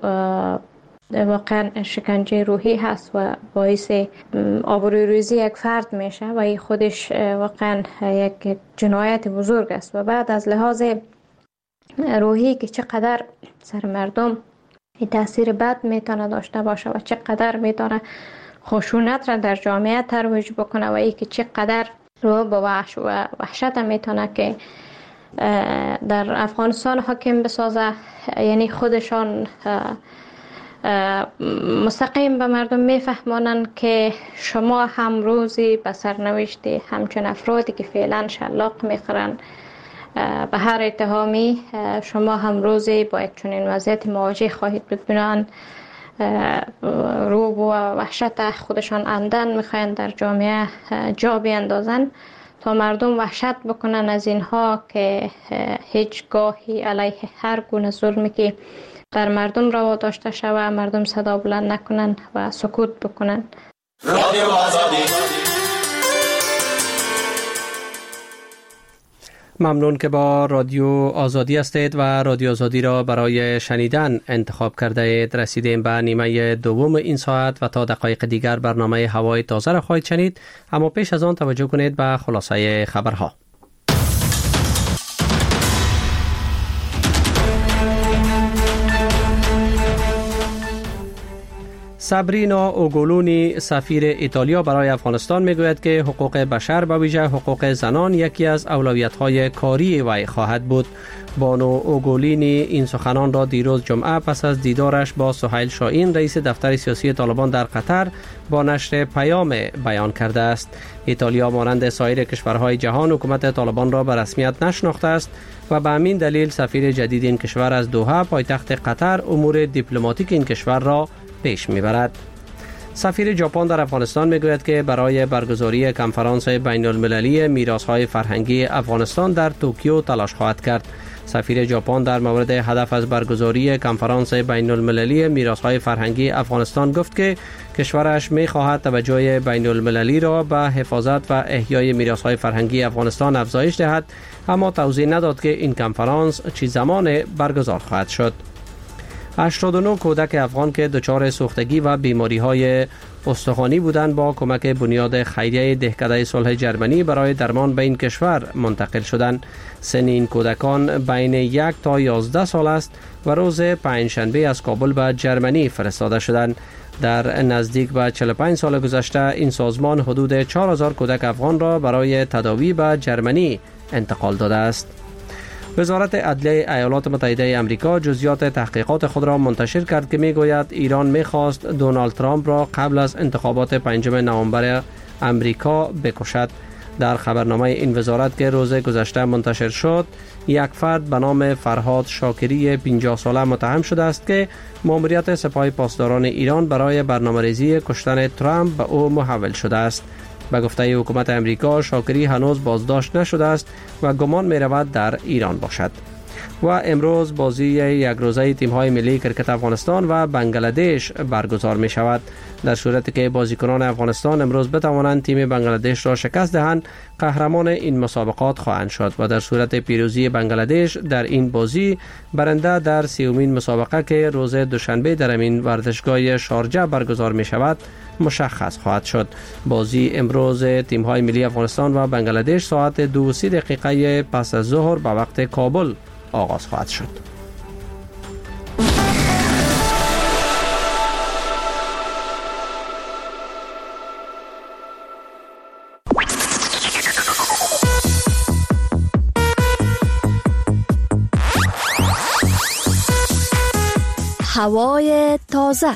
واقعا شکنجه روحی هست و باعث آبروریزی یک فرد میشه و این خودش واقعا یک جنایت بزرگ است. و بعد از لحاظ روحی که چقدر سر مردم این تاثیر بد میتونه داشته باشه و چقدر میتونه خشونت را در جامعه ترویج بکنه و ای که چقدر رو با وحش و وحشت میتونه که در افغانستان حاکم بسازه. یعنی خودشان مستقیم به مردم میفهمانند که شما هم روزی به سرنوشت همچون افرادی که فعلا شلاق میخورن به هر اتهامی شما هم روزی با یک چنین وضعیت مواجه خواهید بود. بنابراین رعب و وحشت خودشان اندن میخواین در جامعه جا بیندازن تا مردم وحشت بکنن از اینها که هیچگاهی علیه هر گونه ظلمی که در مردم روا داشته شود مردم صدا بلند نکنن و سکوت بکنن. رادیو آزادی. ممنون که با رادیو آزادی هستید و رادیو آزادی را برای شنیدن انتخاب کرده اید. رسیدیم به نیمه دوم این ساعت و تا دقایق دیگر برنامه هوای تازه را خواهید شنید، اما پیش از آن توجه کنید به خلاصه خبرها. سابرینا اوگولونی سفیر ایتالیا برای افغانستان میگوید که حقوق بشر به ویژه حقوق زنان یکی از اولویت‌های کاری وی خواهد بود. بانو اوگولینی این سخنان را دیروز جمعه پس از دیدارش با سهیل شاهین رئیس دفتر سیاسی طالبان در قطر با نشر پیام بیان کرده است. ایتالیا مانند سایر کشورهای جهان حکومت طالبان را به رسمیت نشناخته است و به همین دلیل سفیر جدید این کشور از دوحه پایتخت قطر امور دیپلماتیک این کشور را پیش میبرد. سفیر ژاپن در افغانستان میگوید که برای برگزاری کنفرانس بین المللی میراث‌های فرهنگی افغانستان در توکیو تلاش خواهد کرد. سفیر ژاپن در مورد هدف از برگزاری کنفرانس بین المللی میراث‌های فرهنگی افغانستان گفت که کشورش می‌خواهد توجه بین المللی را به حفاظت و احیای میراث‌های فرهنگی افغانستان افزایش دهد، اما توضیح نداد که این کنفرانس چه زمان برگزار خواهد شد. هشتاد و نه کودک افغان که دچار سوختگی و بیماری‌های استخوانی بودند با کمک بنیاد خیریه دهکده صلح جرمنی برای درمان به این کشور منتقل شدند. سن این کودکان بین یک تا یازده سال است و روز پنجشنبه از کابل به جرمنی فرستاده شدند. در نزدیک به چهل و پنج سال گذشته این سازمان حدود چهار هزار کودک افغان را برای تداوی به جرمنی انتقال داده است. وزارت عدلیه ایالات متحده آمریکا جزئیات تحقیقات خود را منتشر کرد که میگوید ایران میخواست دونالد ترامپ را قبل از انتخابات پنجم نوامبر آمریکا بکشد. در خبرنامه این وزارت که روز گذشته منتشر شد، یک فرد به نام فرهاد شاکری پنجاه ساله متهم شده است که ماموریت سپاه پاسداران ایران برای برنامه‌ریزی کشتن ترامپ به او محول شده است. به گفته حکومت امریکا شاکری هنوز بازداشت نشده است و گمان می رود در ایران باشد. و امروز بازی یک روزه تیم‌های ملی کرکت افغانستان و بنگلادش برگزار می شود. در صورتی که بازیکنان افغانستان امروز بتوانند تیم بنگلادش را شکست دهند، قهرمان این مسابقات خواهند شد و در صورت پیروزی بنگلادش در این بازی برنده در سیومین مسابقه که روز دوشنبه در این ورزشگاه شارجه برگزار می شود مشخص خواهد شد. بازی امروز تیم‌های ملی افغانستان و بنگلادش ساعت دو و سی دقیقه پس از ظهر به وقت کابل آغاز خواهد شد. هوای تازه.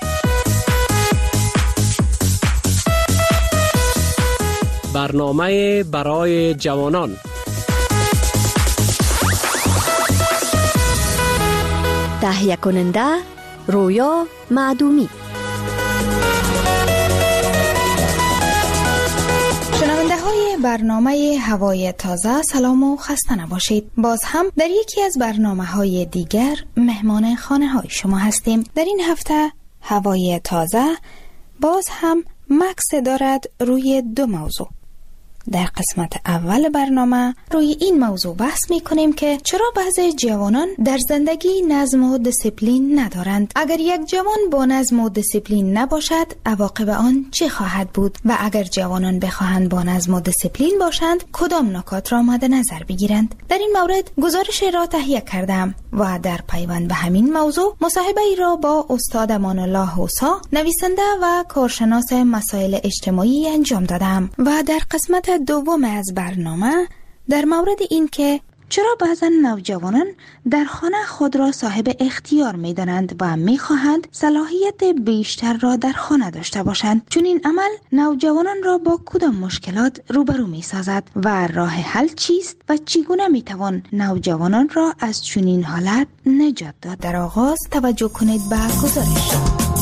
برنامه برای جوانان. تهیه کننده رویا معدومی. شنونده های برنامه هوای تازه سلام و خسته نباشید. باز هم در یکی از برنامه های دیگر مهمان خانه های شما هستیم. در این هفته هوای تازه باز هم مکس دارد روی دو موضوع. در قسمت اول برنامه روی این موضوع بحث می کنیم که چرا بعضی جوانان در زندگی نظم و دیسیپلین ندارند. اگر یک جوان با نظم و دیسیپلین نباشد عواقب آن چه خواهد بود و اگر جوانان بخواهند با نظم و دیسیپلین باشند کدام نکات را مد نظر بگیرند. در این مورد گزارش را تهیه کردم و در پیوند به همین موضوع مصاحبه ای را با استاد امان الله حوسا نویسنده و کارشناس مسائل اجتماعی انجام دادم و در قسمت دوم از برنامه در مورد این که چرا بعضا نوجوانان در خانه خود را صاحب اختیار می دانند و می خواهند صلاحیت بیشتر را در خانه داشته باشند، چون این عمل نوجوانان را با کدام مشکلات روبرو می سازد و راه حل چیست و چگونه می توان نوجوانان را از چنین حالت نجات داد. در آغاز توجه کنید به گزارش.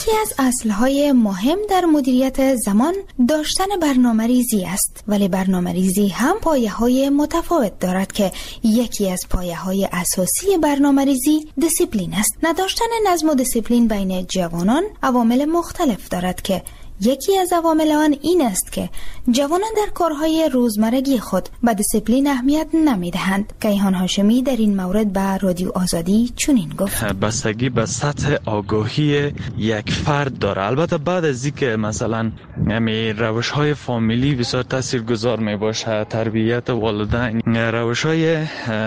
یکی از اصلهای مهم در مدیریت زمان داشتن برنامه‌ریزی است، ولی برنامه‌ریزی هم پایه‌های متفاوت دارد که یکی از پایه‌های اساسی برنامه‌ریزی دیسیپلین است. نداشتن نظم و دیسیپلین بین جوانان عوامل مختلف دارد که یکی از عوامل آن این است که جوانان در کارهای روزمرگی خود به دیسیپلین اهمیت نمیدهند. کیهان هاشمی در این مورد به رادیو آزادی چنین گفت: بستگی به سطح آگاهی یک فرد داره. البته بعد از اینکه مثلا همین روش‌های فامیلی بسیار تاثیرگذار می باشه، تربیت والدین، روش‌های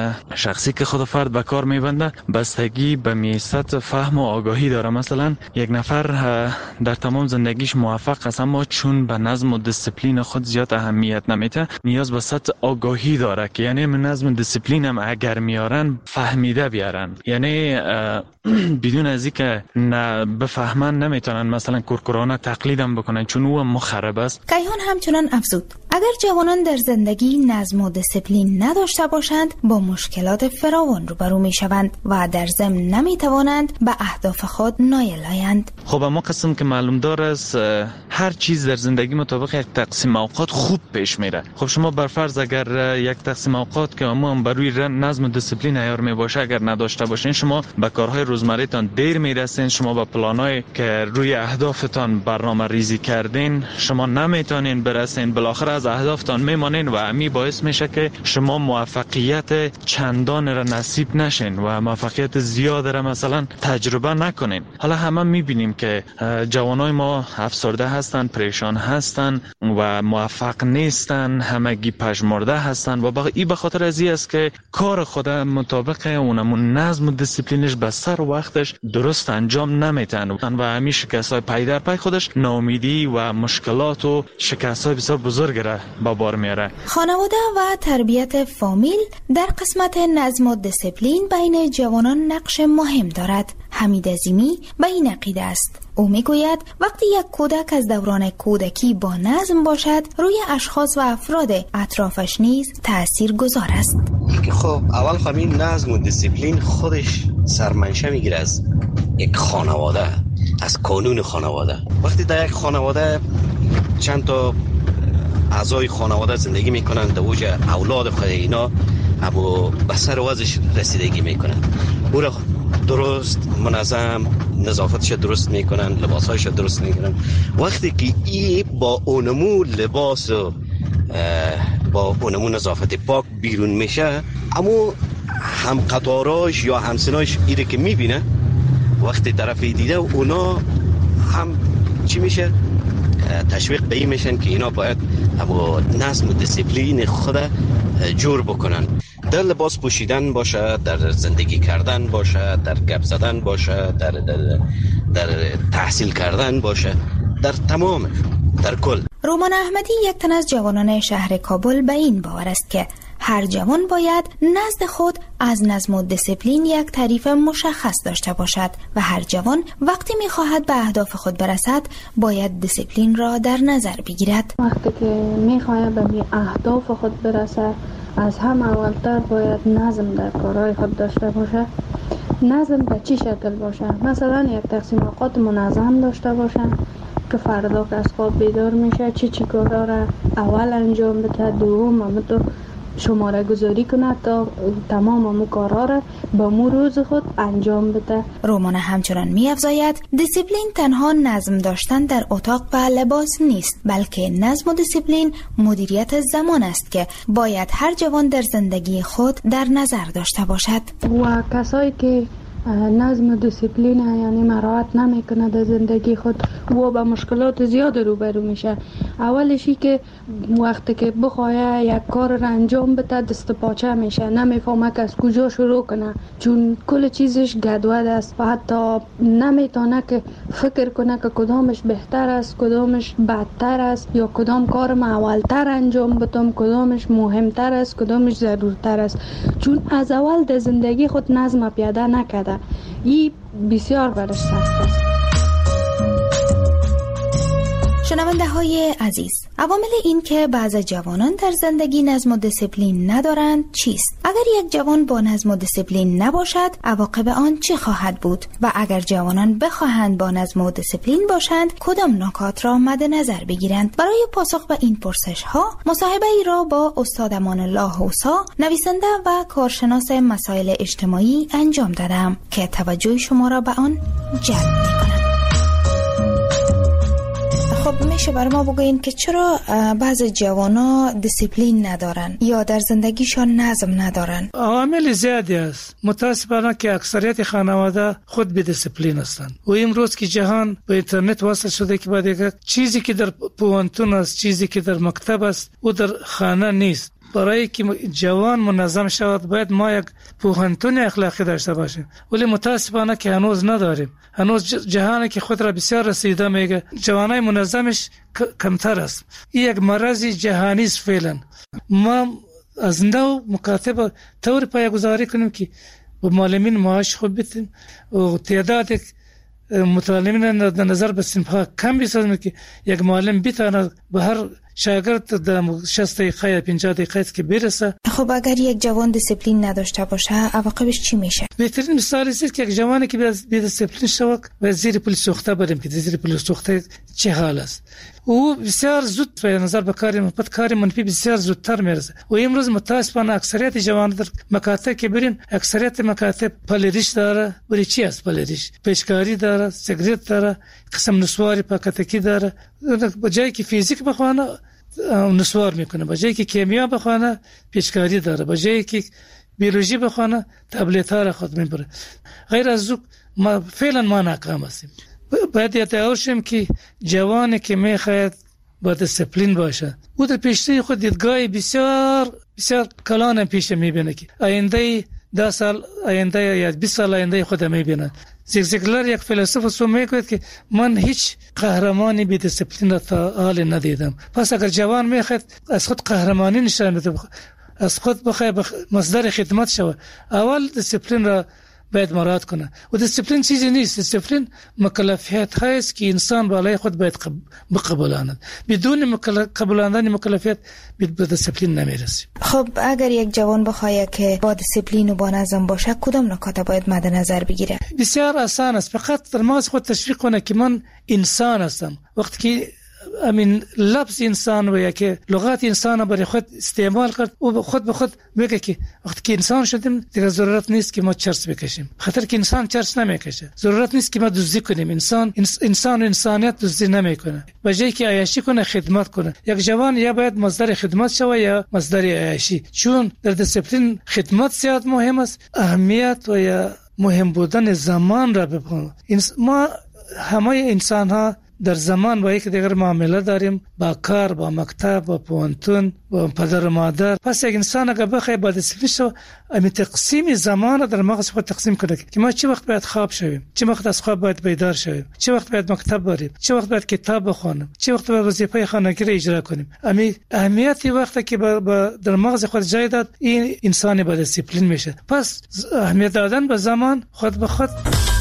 شخصی که خود فرد به کار میبنده، بستگی به می سطح فهم و آگاهی داره. مثلا یک نفر در تمام زندگیش موفق است، اما چون به نظم و دیسیپلین خود زیاد اهمیت نمیده، نیاز به سطح آگاهی داره که یعنی نظم و دیسیپلین هم اگر میارن فهمیده بیارن، یعنی بدون از اینکه نه بفهمن نمیتونن مثلا کورکورانه تقلیدم بکنن چون او مخرب است. کیهان همچنان افزود: اگر جوانان در زندگی نظم و دیسیپلین نداشته باشند با مشکلات فراوان روبرو میشوند و در ضمن نمیتوانند به اهداف خود نایل آیند. خب اما قسم که معلوم دار است هر چیز در زندگی مطابق یک تقسیم اوقات خوب پیش میره. خب شما بر فرض اگر یک تقسیم اوقات که عموما بر روی نظم و دیسیپلین عیار می باشه اگر نداشته باشین، شما به کارهای روزمره‌تان دیر میرسین، شما به پلانای که روی اهدافتان برنامه ریزی کردین شما نمیتونین برسین، بالاخره از اهدافتان میمانین و امی باعث میشه که شما موفقیت چندان را نصیب نشین و موفقیت زیاد را مثلا تجربه نکنین. حالا همه میبینیم که جوانای ما افسرده هستن، پریشان هستن و موفق نیستن، همگی پژمرده هستن و این به خاطر از این است که کار خود مطابق اونمون نظم و دیسیپلینش به سر وقتش درست انجام نمیتن و همین شکست‌های پی در پی خودش ناامیدی و مشکلات و شکست‌های بسیار بزرگ را به بار میاره. خانواده و تربیت فامیل در قسمت نظم و دیسیپلین بین جوانان نقش مهم دارد. حمید عظیمی به این عقیده است. او میگوید وقتی یک کودک از دوران کودکی با نظم باشد، روی اشخاص و افراد اطرافش نیز تأثیر گذار است. خب اول خب این نظم و دیسیپلین خودش سرمنشه میگیره از یک خانواده، از قانون خانواده. وقتی در یک خانواده چند تا اعضای خانواده زندگی میکنن، در اوج اولاد خود اینا ابو به سر وضعش رسیدگی میکنن، او را درست منظم نظافتش درست میکنن، لباسهایش درست میکنن. وقتی که ای با اونمو لباس و با اونمو نظافت پاک بیرون میشه، اما هم قطاراش یا همسناش ایره که میبینه وقتی طرفی دیده اونا هم چی میشه؟ تشویق به این میشن که اینا باید اما نظم و دیسیپلین خود جور بکنن. در لباس پوشیدن باشه، در زندگی کردن باشه، در گپ زدن باشه، در, در, در تحصیل کردن باشه، در تمام در کل. رومان احمدی یک تن از جوانان شهر کابل به این باور است که هر جوان باید نزد خود از نظم و دیسیپلین یک تعریف مشخص داشته باشد و هر جوان وقتی می‌خواهد به اهداف خود برسد باید دیسیپلین را در نظر بگیرد. وقتی که می‌خواهد به اهداف خود برسد از هم اولتر باید نظم در کارهای خود داشته باشه. نظم به چی شکل باشه؟ مثلا یک تقسیم اوقات منظم داشته باشه که فردا که از خواب بیدار میشه چی چی کارا را اول انجام بده، دوم هم تو شماره گذاری کنه تا تمام امو کارها را با مو روز خود انجام بده. رومان همچنان می افزاید دیسیپلین تنها نظم داشتن در اتاق و لباس نیست، بلکه نظم و دیسیپلین مدیریت زمان است که باید هر جوان در زندگی خود در نظر داشته باشد. و کسایی که نظم و دیسیپلین یعنی مراعات نمیکنه در زندگی خود و با مشکلات زیاد روبرو میشه. اولشی که وقتی که بخواه یک کار را انجام بده دست پاچه میشه، نمیفهمه که از کجا شروع کنه چون کل چیزش گدود است و حتی نمیتونه که فکر کنه که کدامش بهتر است، کدامش بدتر است یا کدام کار ما اولتر انجام بدم، کدامش مهمتر است، کدامش ضرورتر است، چون از اول در زندگی خود نظم پیاده نکرده. این بسیار برش سخت است. شنونده های عزیز، عوامل این که بعض جوانان در زندگی نظم و دیسیپلین ندارند چیست؟ اگر یک جوان با نظم و دیسیپلین نباشد، عواقب آن چه خواهد بود؟ و اگر جوانان بخواهند با نظم و دیسیپلین باشند، کدام نکات را مد نظر بگیرند؟ برای پاسخ به این پرسش ها، مصاحبه ای را با استاد امان الله حوسا، نویسنده و کارشناس مسائل اجتماعی انجام دادم که توجه شما را به آن جلب می‌کند. خب میشه برای ما بگوین که چرا بعض جوانا دیسیپلین ندارن یا در زندگیشان نظم ندارن؟ عوامل زیادی است. متاسفانه که اکثریت خانواده خود بی دیسیپلین هستند و امروز که جهان به اینترنت وصل شده که بعد یک چیزی که در پوانتون است، چیزی که در مکتب است و در خانه نیست. برای که جوان منظم شود باید ما یک پوهنتون اخلاقی داشته باشیم، ولی متاسفانه که هنوز نداریم. هنوز جهانی که خود را بسیار رسیده میگه جوانای منظمش کمتر است. این یک مرض جهانی است فعلا. ما از نو مکاتب طور پایه‌گذاری کنیم که با معلمین معاش خوب بدیم و تعداد متعلمین در نظر به صنف‌ها کم بسازیم که یک معلم بتواند به هر شاگرد در شصت دقیقه یا پنجاه دقیقه که برسه. خب اگر یک جوان دیسیپلین نداشته باشه عواقبش چی میشه؟ بهترین مثال است که یک جوانی که بی دیسیپلین شود و زیر پل سوخته بریم که زیر پل سوخته چه حال است. او بسیار زود به نظر به کار مثبت کار منفی بسیار زودتر میرسه و امروز متاسفانه اکثریت جوانان در مکاتب که برین اکثریت مکاتب پلریش داره. ولی چی است پلریش؟ پیشکاری داره، سیگریت داره، قسم نسواری پاکتکی داره. به جایی که فیزیک بخوانه نسوار میکنه، به جایی که کیمیا بخوانه پیشکاری داره، به جایی که بیولوژی بخوانه تبلیت ها را خود میبره. غیر از او ما فعلا ما ناکام هستیم. باید یاد شیم که جوانی که میخواهد با دیسیپلین باشه او در پیشروی خود دیدگاه بسیار بسیار کلان پیش میبینه که آینده ده سال آینده یا بیست سال آینده خود میبینه. زیگزیگلر یک فیلسوف سو میگوید که من هیچ قهرمانی بی دیسیپلین را تا حال ندیدم. پس اگر جوان میخواد از خود قهرمانی نشان بده، از خود بخواد مصدر خدمت شود، اول دیسیپلین را باید مراعات کنه. و دیسیپلین چیزی نیست. دیسیپلین مکلفیت هست که انسان بالای خود باید بقبولاند. بدون قبولاندن مکلفیت به دیسیپلین نمیرسیم. خب اگر یک جوان بخواد که با دیسیپلین و با نظم باشه کدام نکات باید مد نظر بگیره؟ بسیار آسان است. فقط در مغز خود تشویق کنه که من انسان هستم. وقتی که امین لفظ انسان و یا که لغات انسان برای خود استعمال کرد و خود به خود میگه که وقتی که انسان شدیم دیگه ضرورت نیست که ما چرس بکشیم، خاطر که انسان چرس نمیکشه. ضرورت نیست که ما دزدی کنیم. انسان انسان و انسانیت دزدی نمیکنه. به جای که عیاشی کنه خدمت کنه. یک جوان یا باید مصدر خدمت شوه یا مصدر عیاشی، چون در دیسیپلین خدمت زیاد مهم است. اهمیت و یا مهم بودن زمان را بپنه. ما همه انسان ها در زمان با یک دیگر معامله داریم، با کار، با مکتب، با پوانتون، با پدر و مادر. پس یک انسان اگر بخواد با دیسیپلین شو امی تقسیم زمان در مغز خود تقسیم کنه که ما چه وقت باید خواب شویم، چه وقت از خواب باید بیدار شویم، چه وقت باید مکتب بریم، چه وقت باید کتاب بخونیم، چه وقت باید وظیفه خانگی را اجرا کنیم. امی اهمیتی وقتی که با, با در مغز خود جای داد این انسانی با دیسیپلین میشه. پس اهمیت دادن به زمان خود به خود.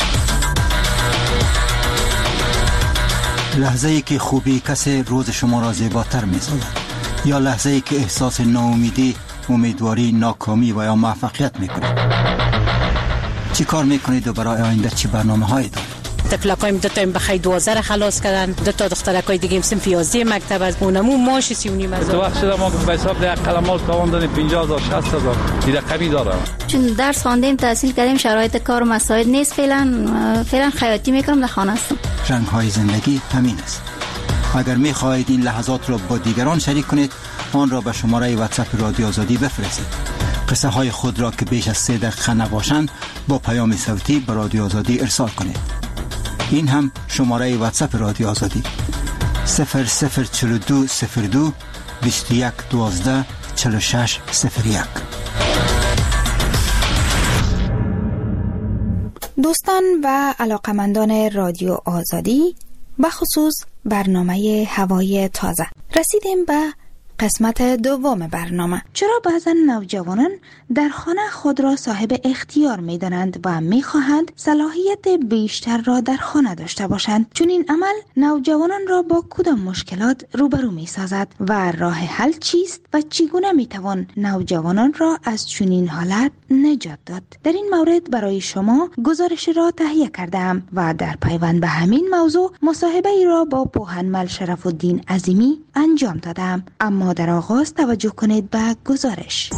لحظه ای که خوبی کسی روز شما را زیباتر می سازد، یا لحظه ای که احساس ناامیدی، امیدواری، ناکامی و یا موفقیت می کنید. چی کار می کنید و برای آینده چی برنامه هایی دارید؟ تفلقایم دو تا بخای دوازده را خلاص کردن، دو تا دخترکای دیگه هم صنف یازده مکتب از اونمو ماش سی و نیم هزار. تو وقت شده ما به حساب ده قلمال تاوان دادیم پنجاه هزار شصت هزار دیگه کمی دارم. چون درس خواندیم تحصیل کردیم شرایط کار و مساعد نیست. فعلا فعلا خیاطی میکنم، در خانه هستم. رنگ های زندگی همین است. اگر می خواهید این لحظات را با دیگران شریک کنید آن را به شماره واتساپ رادیو آزادی بفرستید. قصه های خود را که بیش از سه دقیقه نباشند با پیام صوتی به رادیو آزادی ارسال کنید. این هم شماره واتساپ رادیو آزادی صفر صفر چهل و دو صفر دو بیست و یک دوازده چهل و شش صفر یک. دوستان و علاقمندان رادیو آزادی، بخصوص برنامه هوای تازه، رسیدیم به قسمت دوم برنامه. چرا بعضا نوجوانان در خانه خود را صاحب اختیار می دانند و می خواهند صلاحیت بیشتر را در خانه داشته باشند؟ چون این عمل نوجوانان را با کدام مشکلات روبرو می سازد و راه حل چیست و چگونه می توان نوجوانان را از چنین حالت نجات داد؟ در این مورد برای شما گزارش را تهیه کردم و در پیوند به همین موضوع مصاحبه ای را با پوهنمل شرف الدین عظیمی انجام دادم. اما در آغاز توجه کنید به گزارش.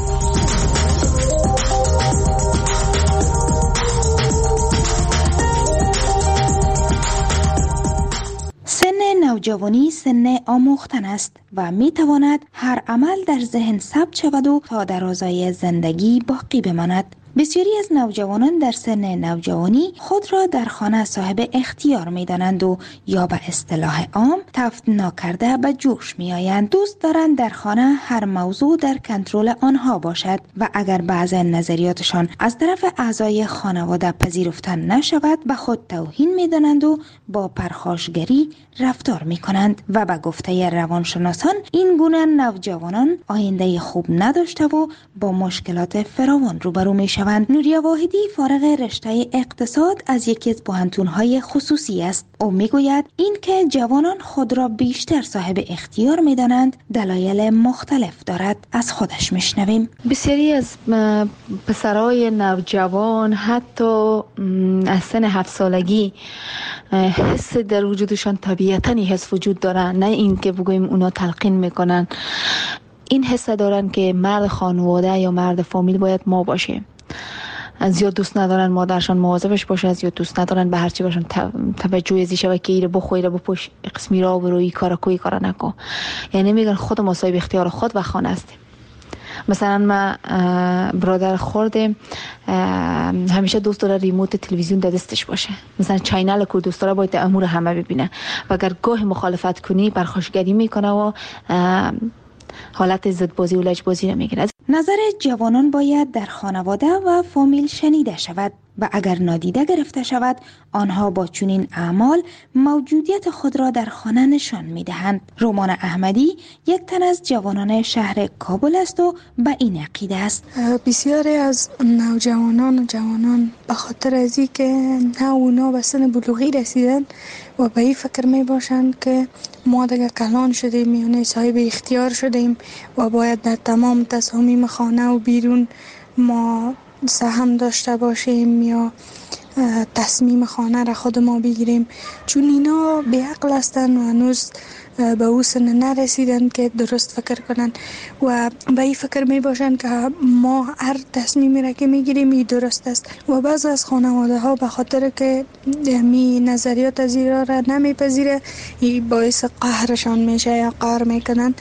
سن نوجوانی سن آموختن است و می تواند هر عمل در ذهن ثبت شود و تا درازای زندگی باقی بماند. بسیاری از نوجوانان در سن نوجوانی خود را در خانه صاحب اختیار می دانند و یا به اصطلاح عام تفت ناکرده به جوش می آیند. دوست دارند در خانه هر موضوع در کنترل آنها باشد و اگر بعض نظریاتشان از طرف اعضای خانواده پذیرفته نشود به خود توهین می دانند و با پرخاشگری رفتار می کنند و به گفته روانشناسان این گونه نوجوانان آینده خوب نداشته و با مشکلات فراوان روبرو می شوند. نوریه واحدی فارغ رشته اقتصاد از یکی از پوهنتون‌های خصوصی است. او میگوید این که جوانان خود را بیشتر صاحب اختیار می‌دانند دلایل مختلف دارد. از خودش میشنویم. بسیاری از پسرای نوجوان حتی از سن هفت سالگی حس در وجودشان طبیعتاً حس وجود دارن، نه این که بگوییم اونا تلقین میکنن. این حس دارن که مرد خانواده یا مرد فامیل باید ما باشه. از یاد دوست ندارن مادرشان مواظبش باشه، از یاد دوست ندارن به هرچی باشن توجه ازی شوه که ایره بخو ایره بپوش قسمی را بروی کارا کوی کارا نکو. یعنی میگن خود ما صاحب اختیار خود و خانه هستیم. مثلا ما برادر خورده همیشه دوست داره ریموت تلویزیون در دستش باشه، مثلا چینل کو دوست داره باید امور همه ببینه و اگر گاه مخالفت کنی پرخاشگری میکنه و حالت ضدبازی و لجبازی رو میگیره. نظر جوانان باید در خانواده و فامیل شنیده شود و اگر نادیده گرفته شود آنها با چنین اعمال موجودیت خود را در خانه نشان میدهند. رومان احمدی یک تن از جوانان شهر کابل است و به این عقیده است. بسیاری از نوجوانان و جوانان به خاطر از اینکه نه اونا به سن بلوغی رسیدن و به این فکر می باشند که ما دیگه کلان شدیم یعنی صاحب اختیار شدیم و باید در تمام تصامیم خانه و بیرون ما سهم داشته باشیم یا تصمیم خانه را خود ما بگیریم، چون اینا بی عقل هستن و هنوز به او سن نرسیدن که درست فکر کنن و به این فکر می باشن که ما هر تصمیمی را که می گیریم این درست است و بعض از خانواده ها به خاطر که می نظریات از ایرا را نمی پذیره این باعث قهرشان میشه یا قهر میکنن.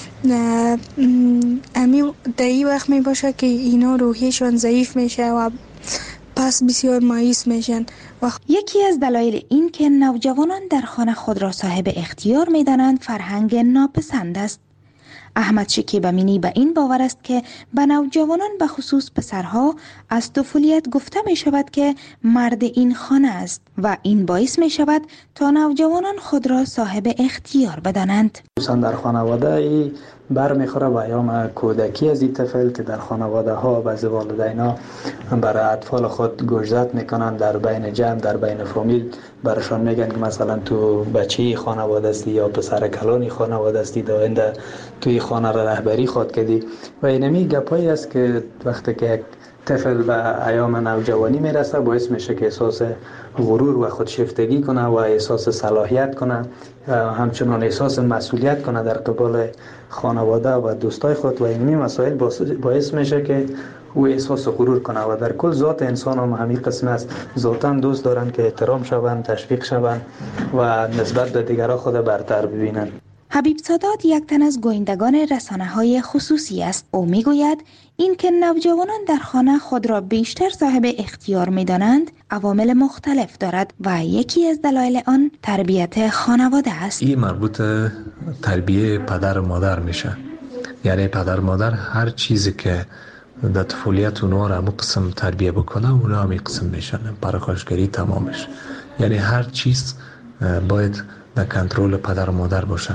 امی در این وقت می باشه که اینا روحیشان ضعیف میشه و پس بسیار مایوس میشن. یکی از دلایل این که نوجوانان در خانه خود را صاحب اختیار میدانند فرهنگ ناپسند است. احمد شکیب امینی به این باور است که به نوجوانان به خصوص پسرها از طفولیت گفته می شود که مرد این خانه است و این باعث می شود تا نوجوانان خود را صاحب اختیار بدانند. خصوصا در خانواده ای بر میخوره به ایام کودکی از این طفل که در خانواده ها بعضی والدینا برای اطفال خود گوشزد میکنن در بین جمع در بین فامیل برشان میگن که مثلا تو بچه خانواده استی یا پسر کلانی خانواده استی داینده توی خانه را رهبری خود کردی و اینمی گپایی است که وقتی که یک طفل به ایام نوجوانی میرسه باعث میشه که احساس غرور و خودشیفتگی کنه و احساس صلاحیت کنه و همچنان احساس مسئولیت کنه در قبال خانواده و دوستای خود و اینمی مسائل باعث میشه که او احساس غرور کنه و در کل ذات انسان هم همین قسم است. ذاتاً دوست دارن که احترام شوند، تشویق شوند و نسبت به دیگران خود برتر ببینن. حبیب سادات یک تن از گویندگان رسانه‌های خصوصی است. او میگوید این که نوجوانان در خانه خود را بیشتر صاحب اختیار می‌دانند عوامل مختلف دارد و یکی از دلایل آن تربیت خانواده است. این مربوط تربیت پدر و مادر میشه. یعنی پدر و مادر هر چیزی که در طفولیت اونها را همون قسم تربیه بکنه اونا همین قسم میشن. پرخاشگری تمامش. یعنی هر چیز باید در کنترل پدر و مادر باشه.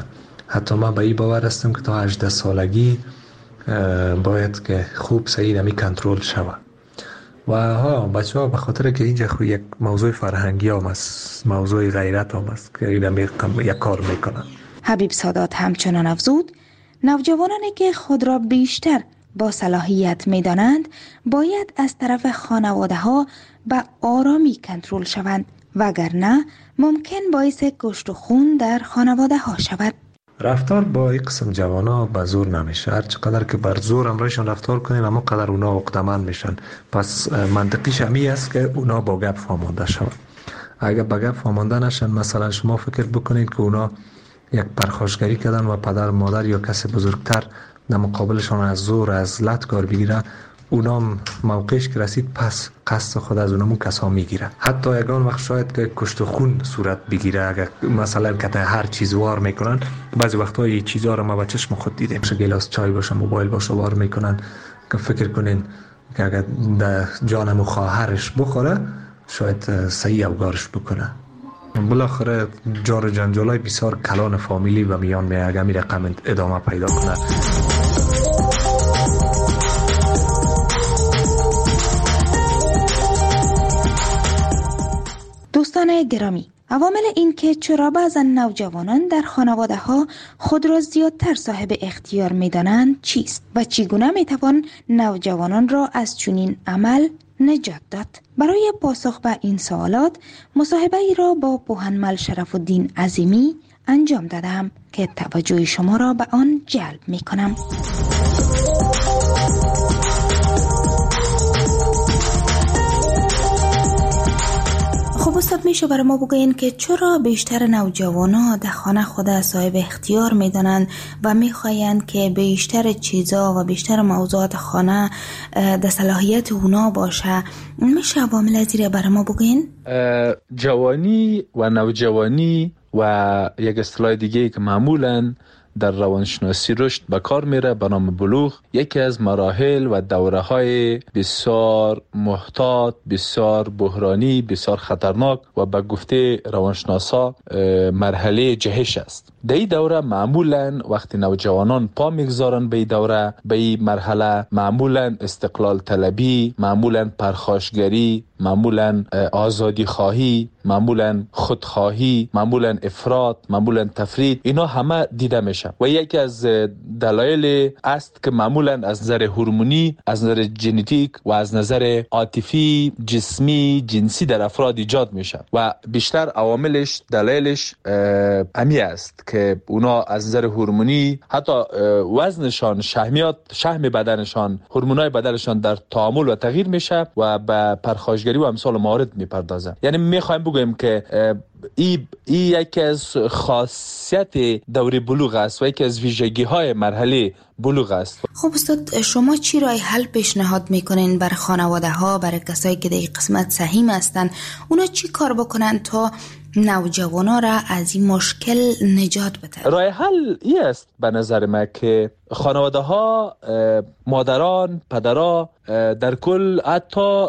حتی من به این باور هستم که تا هجده سالگی باید که خوب صحیح نمی کنترل شود. و ها بچه ها به خاطر که اینجا خو یک موضوع فرهنگی هم است، موضوع غیرت هم است که این یک کار میکنن. حبیب سادات همچنان افزود نوجوانانی که خود را بیشتر با صلاحیت میدانند باید از طرف خانواده ها به آرامی کنترل شوند وگرنه ممکن باعث کشت و خون در خانواده ها شود. رفتار با این قسم جوانا به زور نمیشه. هر چقدر که بر زور امرایشان رفتار کنیم اما قدر اونا عقده‌مند میشن. پس منطقیش همی است که اونا با گپ فهمانده شوند. اگر با گپ فهمانده نشن، مثلا شما فکر بکنید که اونا یک پرخاشگری کردن و پدر مادر یا کسی بزرگتر در مقابلشان از زور از لط کار بگیره، اونا موقعش که رسید پس قصد خود از اونمون کسا میگیره. حتی یگان وقت شاید که کشت و خون صورت بگیره اگر مثلا که هر چیز وار میکنن. بعضی وقتا این چیزها رو ما با چشم خود دیدیم، گلاس چای باشه موبایل باشه وار میکنن که فکر کنین که اگر در جانم خواهرش بخوره شاید صحیح اوگارش بکنه. بالاخره جار جنجالای بسیار کلان فامیلی و میان می اگر می رقم ادامه پیدا کنه. دوستان گرامی، عوامل این که چرا بعضا نوجوانان در خانواده ها خود را زیادتر صاحب اختیار می دانند چیست و چگونه می توان نوجوانان را از چنین عمل نجات داد؟ برای پاسخ به این سوالات مصاحبه ای را با پوهنمل شرف الدین عظیمی انجام دادم که توجه شما را به آن جلب می کنم. خب استاد میشه برای ما بگوین که چرا بیشتر نوجوانا در خانه خود صاحب اختیار میدانند و میخواین که بیشتر چیزا و بیشتر موضوعات خانه در صلاحیت اونا باشه؟ میشه عوامل زیر برای ما بگوین؟ جوانی و نوجوانی و یک اصطلاح دیگه که معمولاً در روانشناسی رشد به کار میره به نام بلوغ، یکی از مراحل و دوره های بسیار محتاط، بسیار بحرانی، بسیار خطرناک و به گفته روانشناسا مرحله جهش است. در این دوره معمولا وقتی نوجوانان پا میگذارن به این دوره، به این مرحله، معمولا استقلال طلبی، معمولا پرخاشگری، معمولا آزادی خواهی، معمولا خودخواهی، معمولا افراط، معمولا تفرید، اینا همه دیده میشه و یکی از دلایل است که معمولا از نظر هورمونی، از نظر ژنتیک و از نظر عاطفی، جسمی، جنسی در افراد ایجاد میشه و بیشتر عواملش، دلایلش امی است که اونا از نظر هورمونی حتی وزنشان، شحمیات، شحم بدنشان، هورمونای بدنشان در تعامل و تغییر میشه و به پرخاشگری و امثال موارد میپردازه. یعنی میخوایم بگویم که ای, ای یکی از خاصیت دوره بلوغ است و یکی از ویژگی های مرحله بلوغ است. خب استاد، شما چی رای حل پیشنهاد میکنین برای خانواده ها، برای کسایی که در این قسمت سهیم هستن؟ اونا چی کار بکنن تا نوجوانا را از این مشکل نجات بدن؟ رای حل این است به نظر من که خانواده ها، مادران، پدران، در کل حتی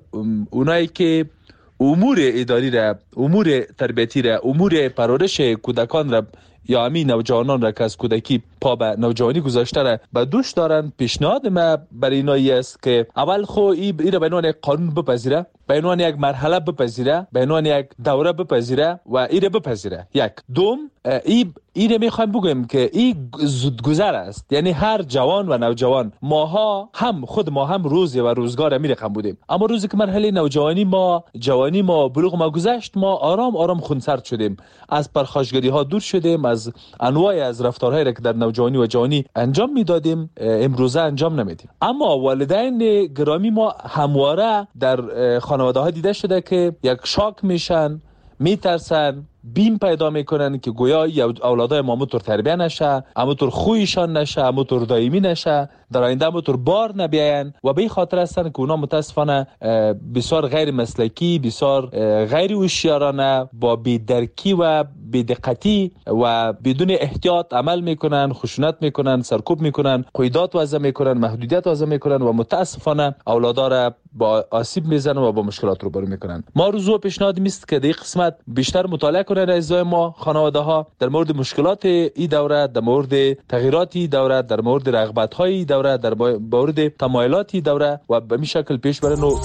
اونایی که امور اداری را، امور تربیتی را، امور پرورش کودکان را یا همین نوجوانان را که از کودکی پا به نوجوانی گذاشته را به دوش دارن، پیشنهاد ما برای اینایی است که اول خو این را به عنوان قانون بپذیره، به عنوان یک مرحله بپذیره، به عنوان یک دوره بپذیره و این را بپذیره. یک دوم، این این را میخوایم بگویم که این زودگذر است. یعنی هر جوان و نوجوان، ماها هم خود ما هم روزی و روزگار می رقم بودیم، اما روزی که مرحله نوجوانی ما، جوانی ما، بلوغ ما گذشت، ما آرام آرام خونسرد شدیم، از پرخاشگری ها دور شدیم، از انواع از رفتارهایی را که در نوجوانی و جوانی انجام میدادیم امروزه انجام نمیدیم. اما والدین گرامی ما همواره در خانواده ها دیده شده که یک شاک میشن، میترسن، بیم پیدا میکنن که گویا یا اولادای ما همونطور تربیه نشه، همونطور خویشان نشه، همونطور دائمی نشه، در آینده همونطور بار نبیاین و به این خاطر هستن که اونا متاسفانه بسیار غیر مسلکی، بسیار غیر هوشیارانه، با بی‌درکی و بی‌دقتی و بدون احتیاط عمل میکنن، خشونت میکنن، سرکوب میکنن، قیودات وضع میکنن، محدودیت وضع میکنن و متاسفانه اولادا را با آسیب میزنن و با مشکلات روبرو میکنن. ما روزو پیشنهاد میست که در قسمت بیشتر مطالعه کنن اعضای ما، خانواده ها، در مورد مشکلات این دوره، در مورد تغییرات این دوره، در مورد رغبت های این دوره، در مورد تمایلات این دوره و به این شکل پیش برن. و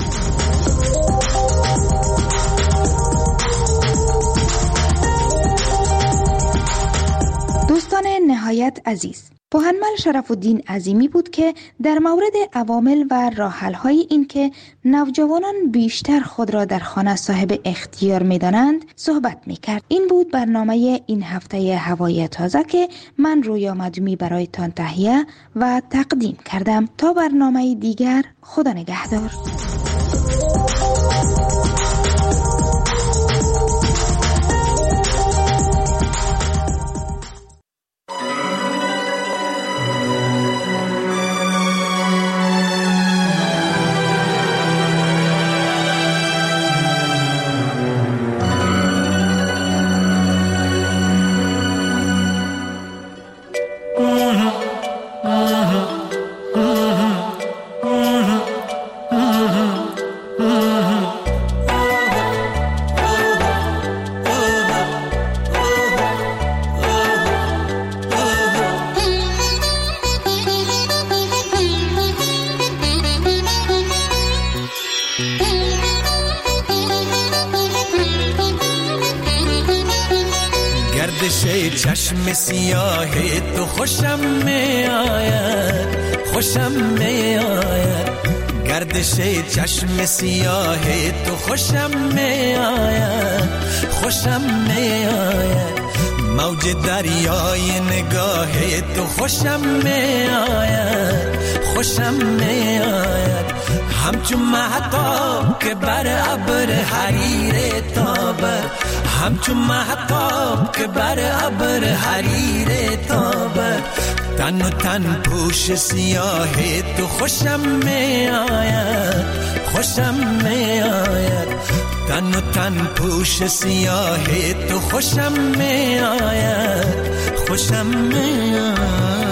دوستان نهایت عزیز، پوهنمل شرف الدین عظیمی بود که در مورد عوامل و راه‌حل‌های این که نوجوانان بیشتر خود را در خانه صاحب اختیار می‌دانند صحبت می‌کرد. این بود برنامه این هفته هوای تازه که من رویا مدومی برایتان تهیه و تقدیم کردم. تا برنامه دیگر، خدا نگهدار. چشم سیاه تو خوشم می آید، خوشم می آید. گردش چشم سیاه تو خوشم می آید، خوشم می آید. موج دریای نگاه تو خوشم می آید، خوشم می آید. همچون مهتاب که بر ابر حریر تابد، همچون مهتاب که بر ابر حریر تابد. تن و تن پوش سیاه تو خوشم می آید، خوشم می آید. تن و تن پوش سیاه تو خوشم می آید، خوشم می آید.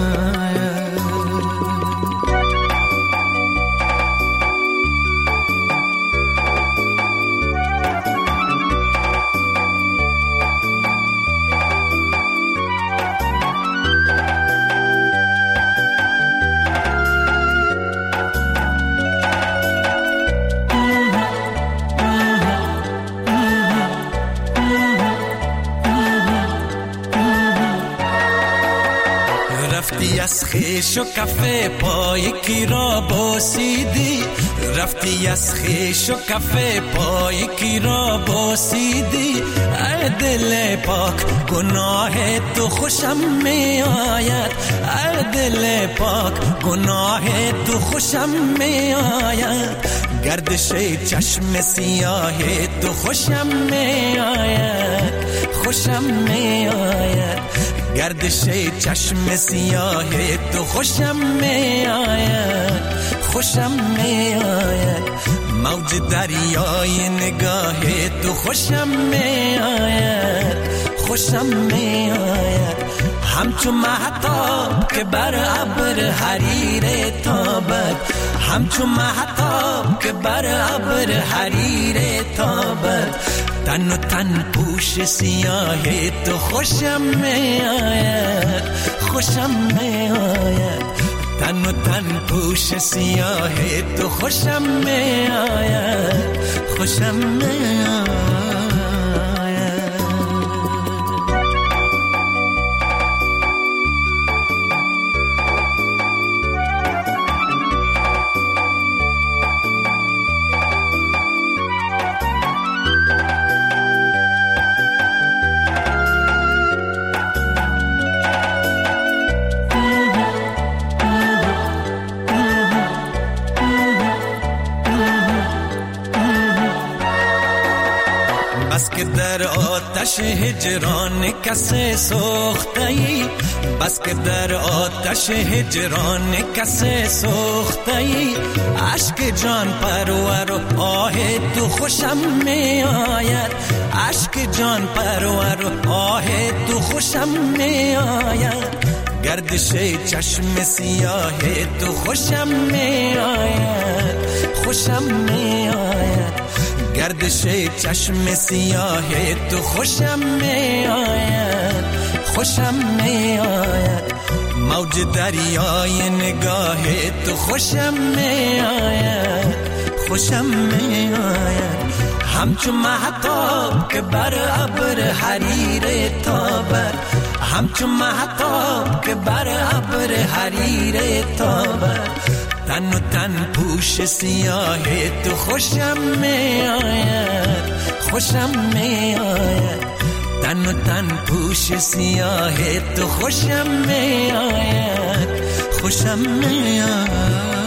از خیش و کفه پای کی را بوسیدی، رفتی از خیش و کفه پای کی را بوسیدی. ای دل پاک گناه تو خوشم می آید، ای دل پاک گناه تو خوشم می آید. گردش چشم سیاه تو خوشم می آید، خوشم می آید. گردش چشم سیاه تو خوشم می آید، خوشم می آید. موج دریای نگاه تو خوشم می آید، خوشم می آید. همچون مهتاب که بر ابر حریر تابد، همچون مهتاب که بر ابر حریر تابد. تن و تن پوش سیاه تو خوشم می آید، خوشم می آید. تن و تن پوش سیاه تو خوشم می آید، خوشم می آید. در آتش هجران کسی سوخته‌ای، بس که در آتش هجران کسی سوخته‌ای. اشک جان پرور و آه تو خوشم می آید، اشک جان پرور و آه تو خوشم می آید. گردش چشم سیاه تو خوشم می آید، خوشم می آید. گردش چشم سیاه تو خوشم می آید، خوشم می آید. موج دریای نگاه تو خوشم می آید، خوشم می آید. همچون مهتاب که بر ابر حریر تابد، همچون مهتاب که بر ابر حریر تابد. تن و تن پوش سیاه تو خوشم می آید، خوشم می آید. تن و تن پوش سیاه تو خوشم می آید، خوشم می آید.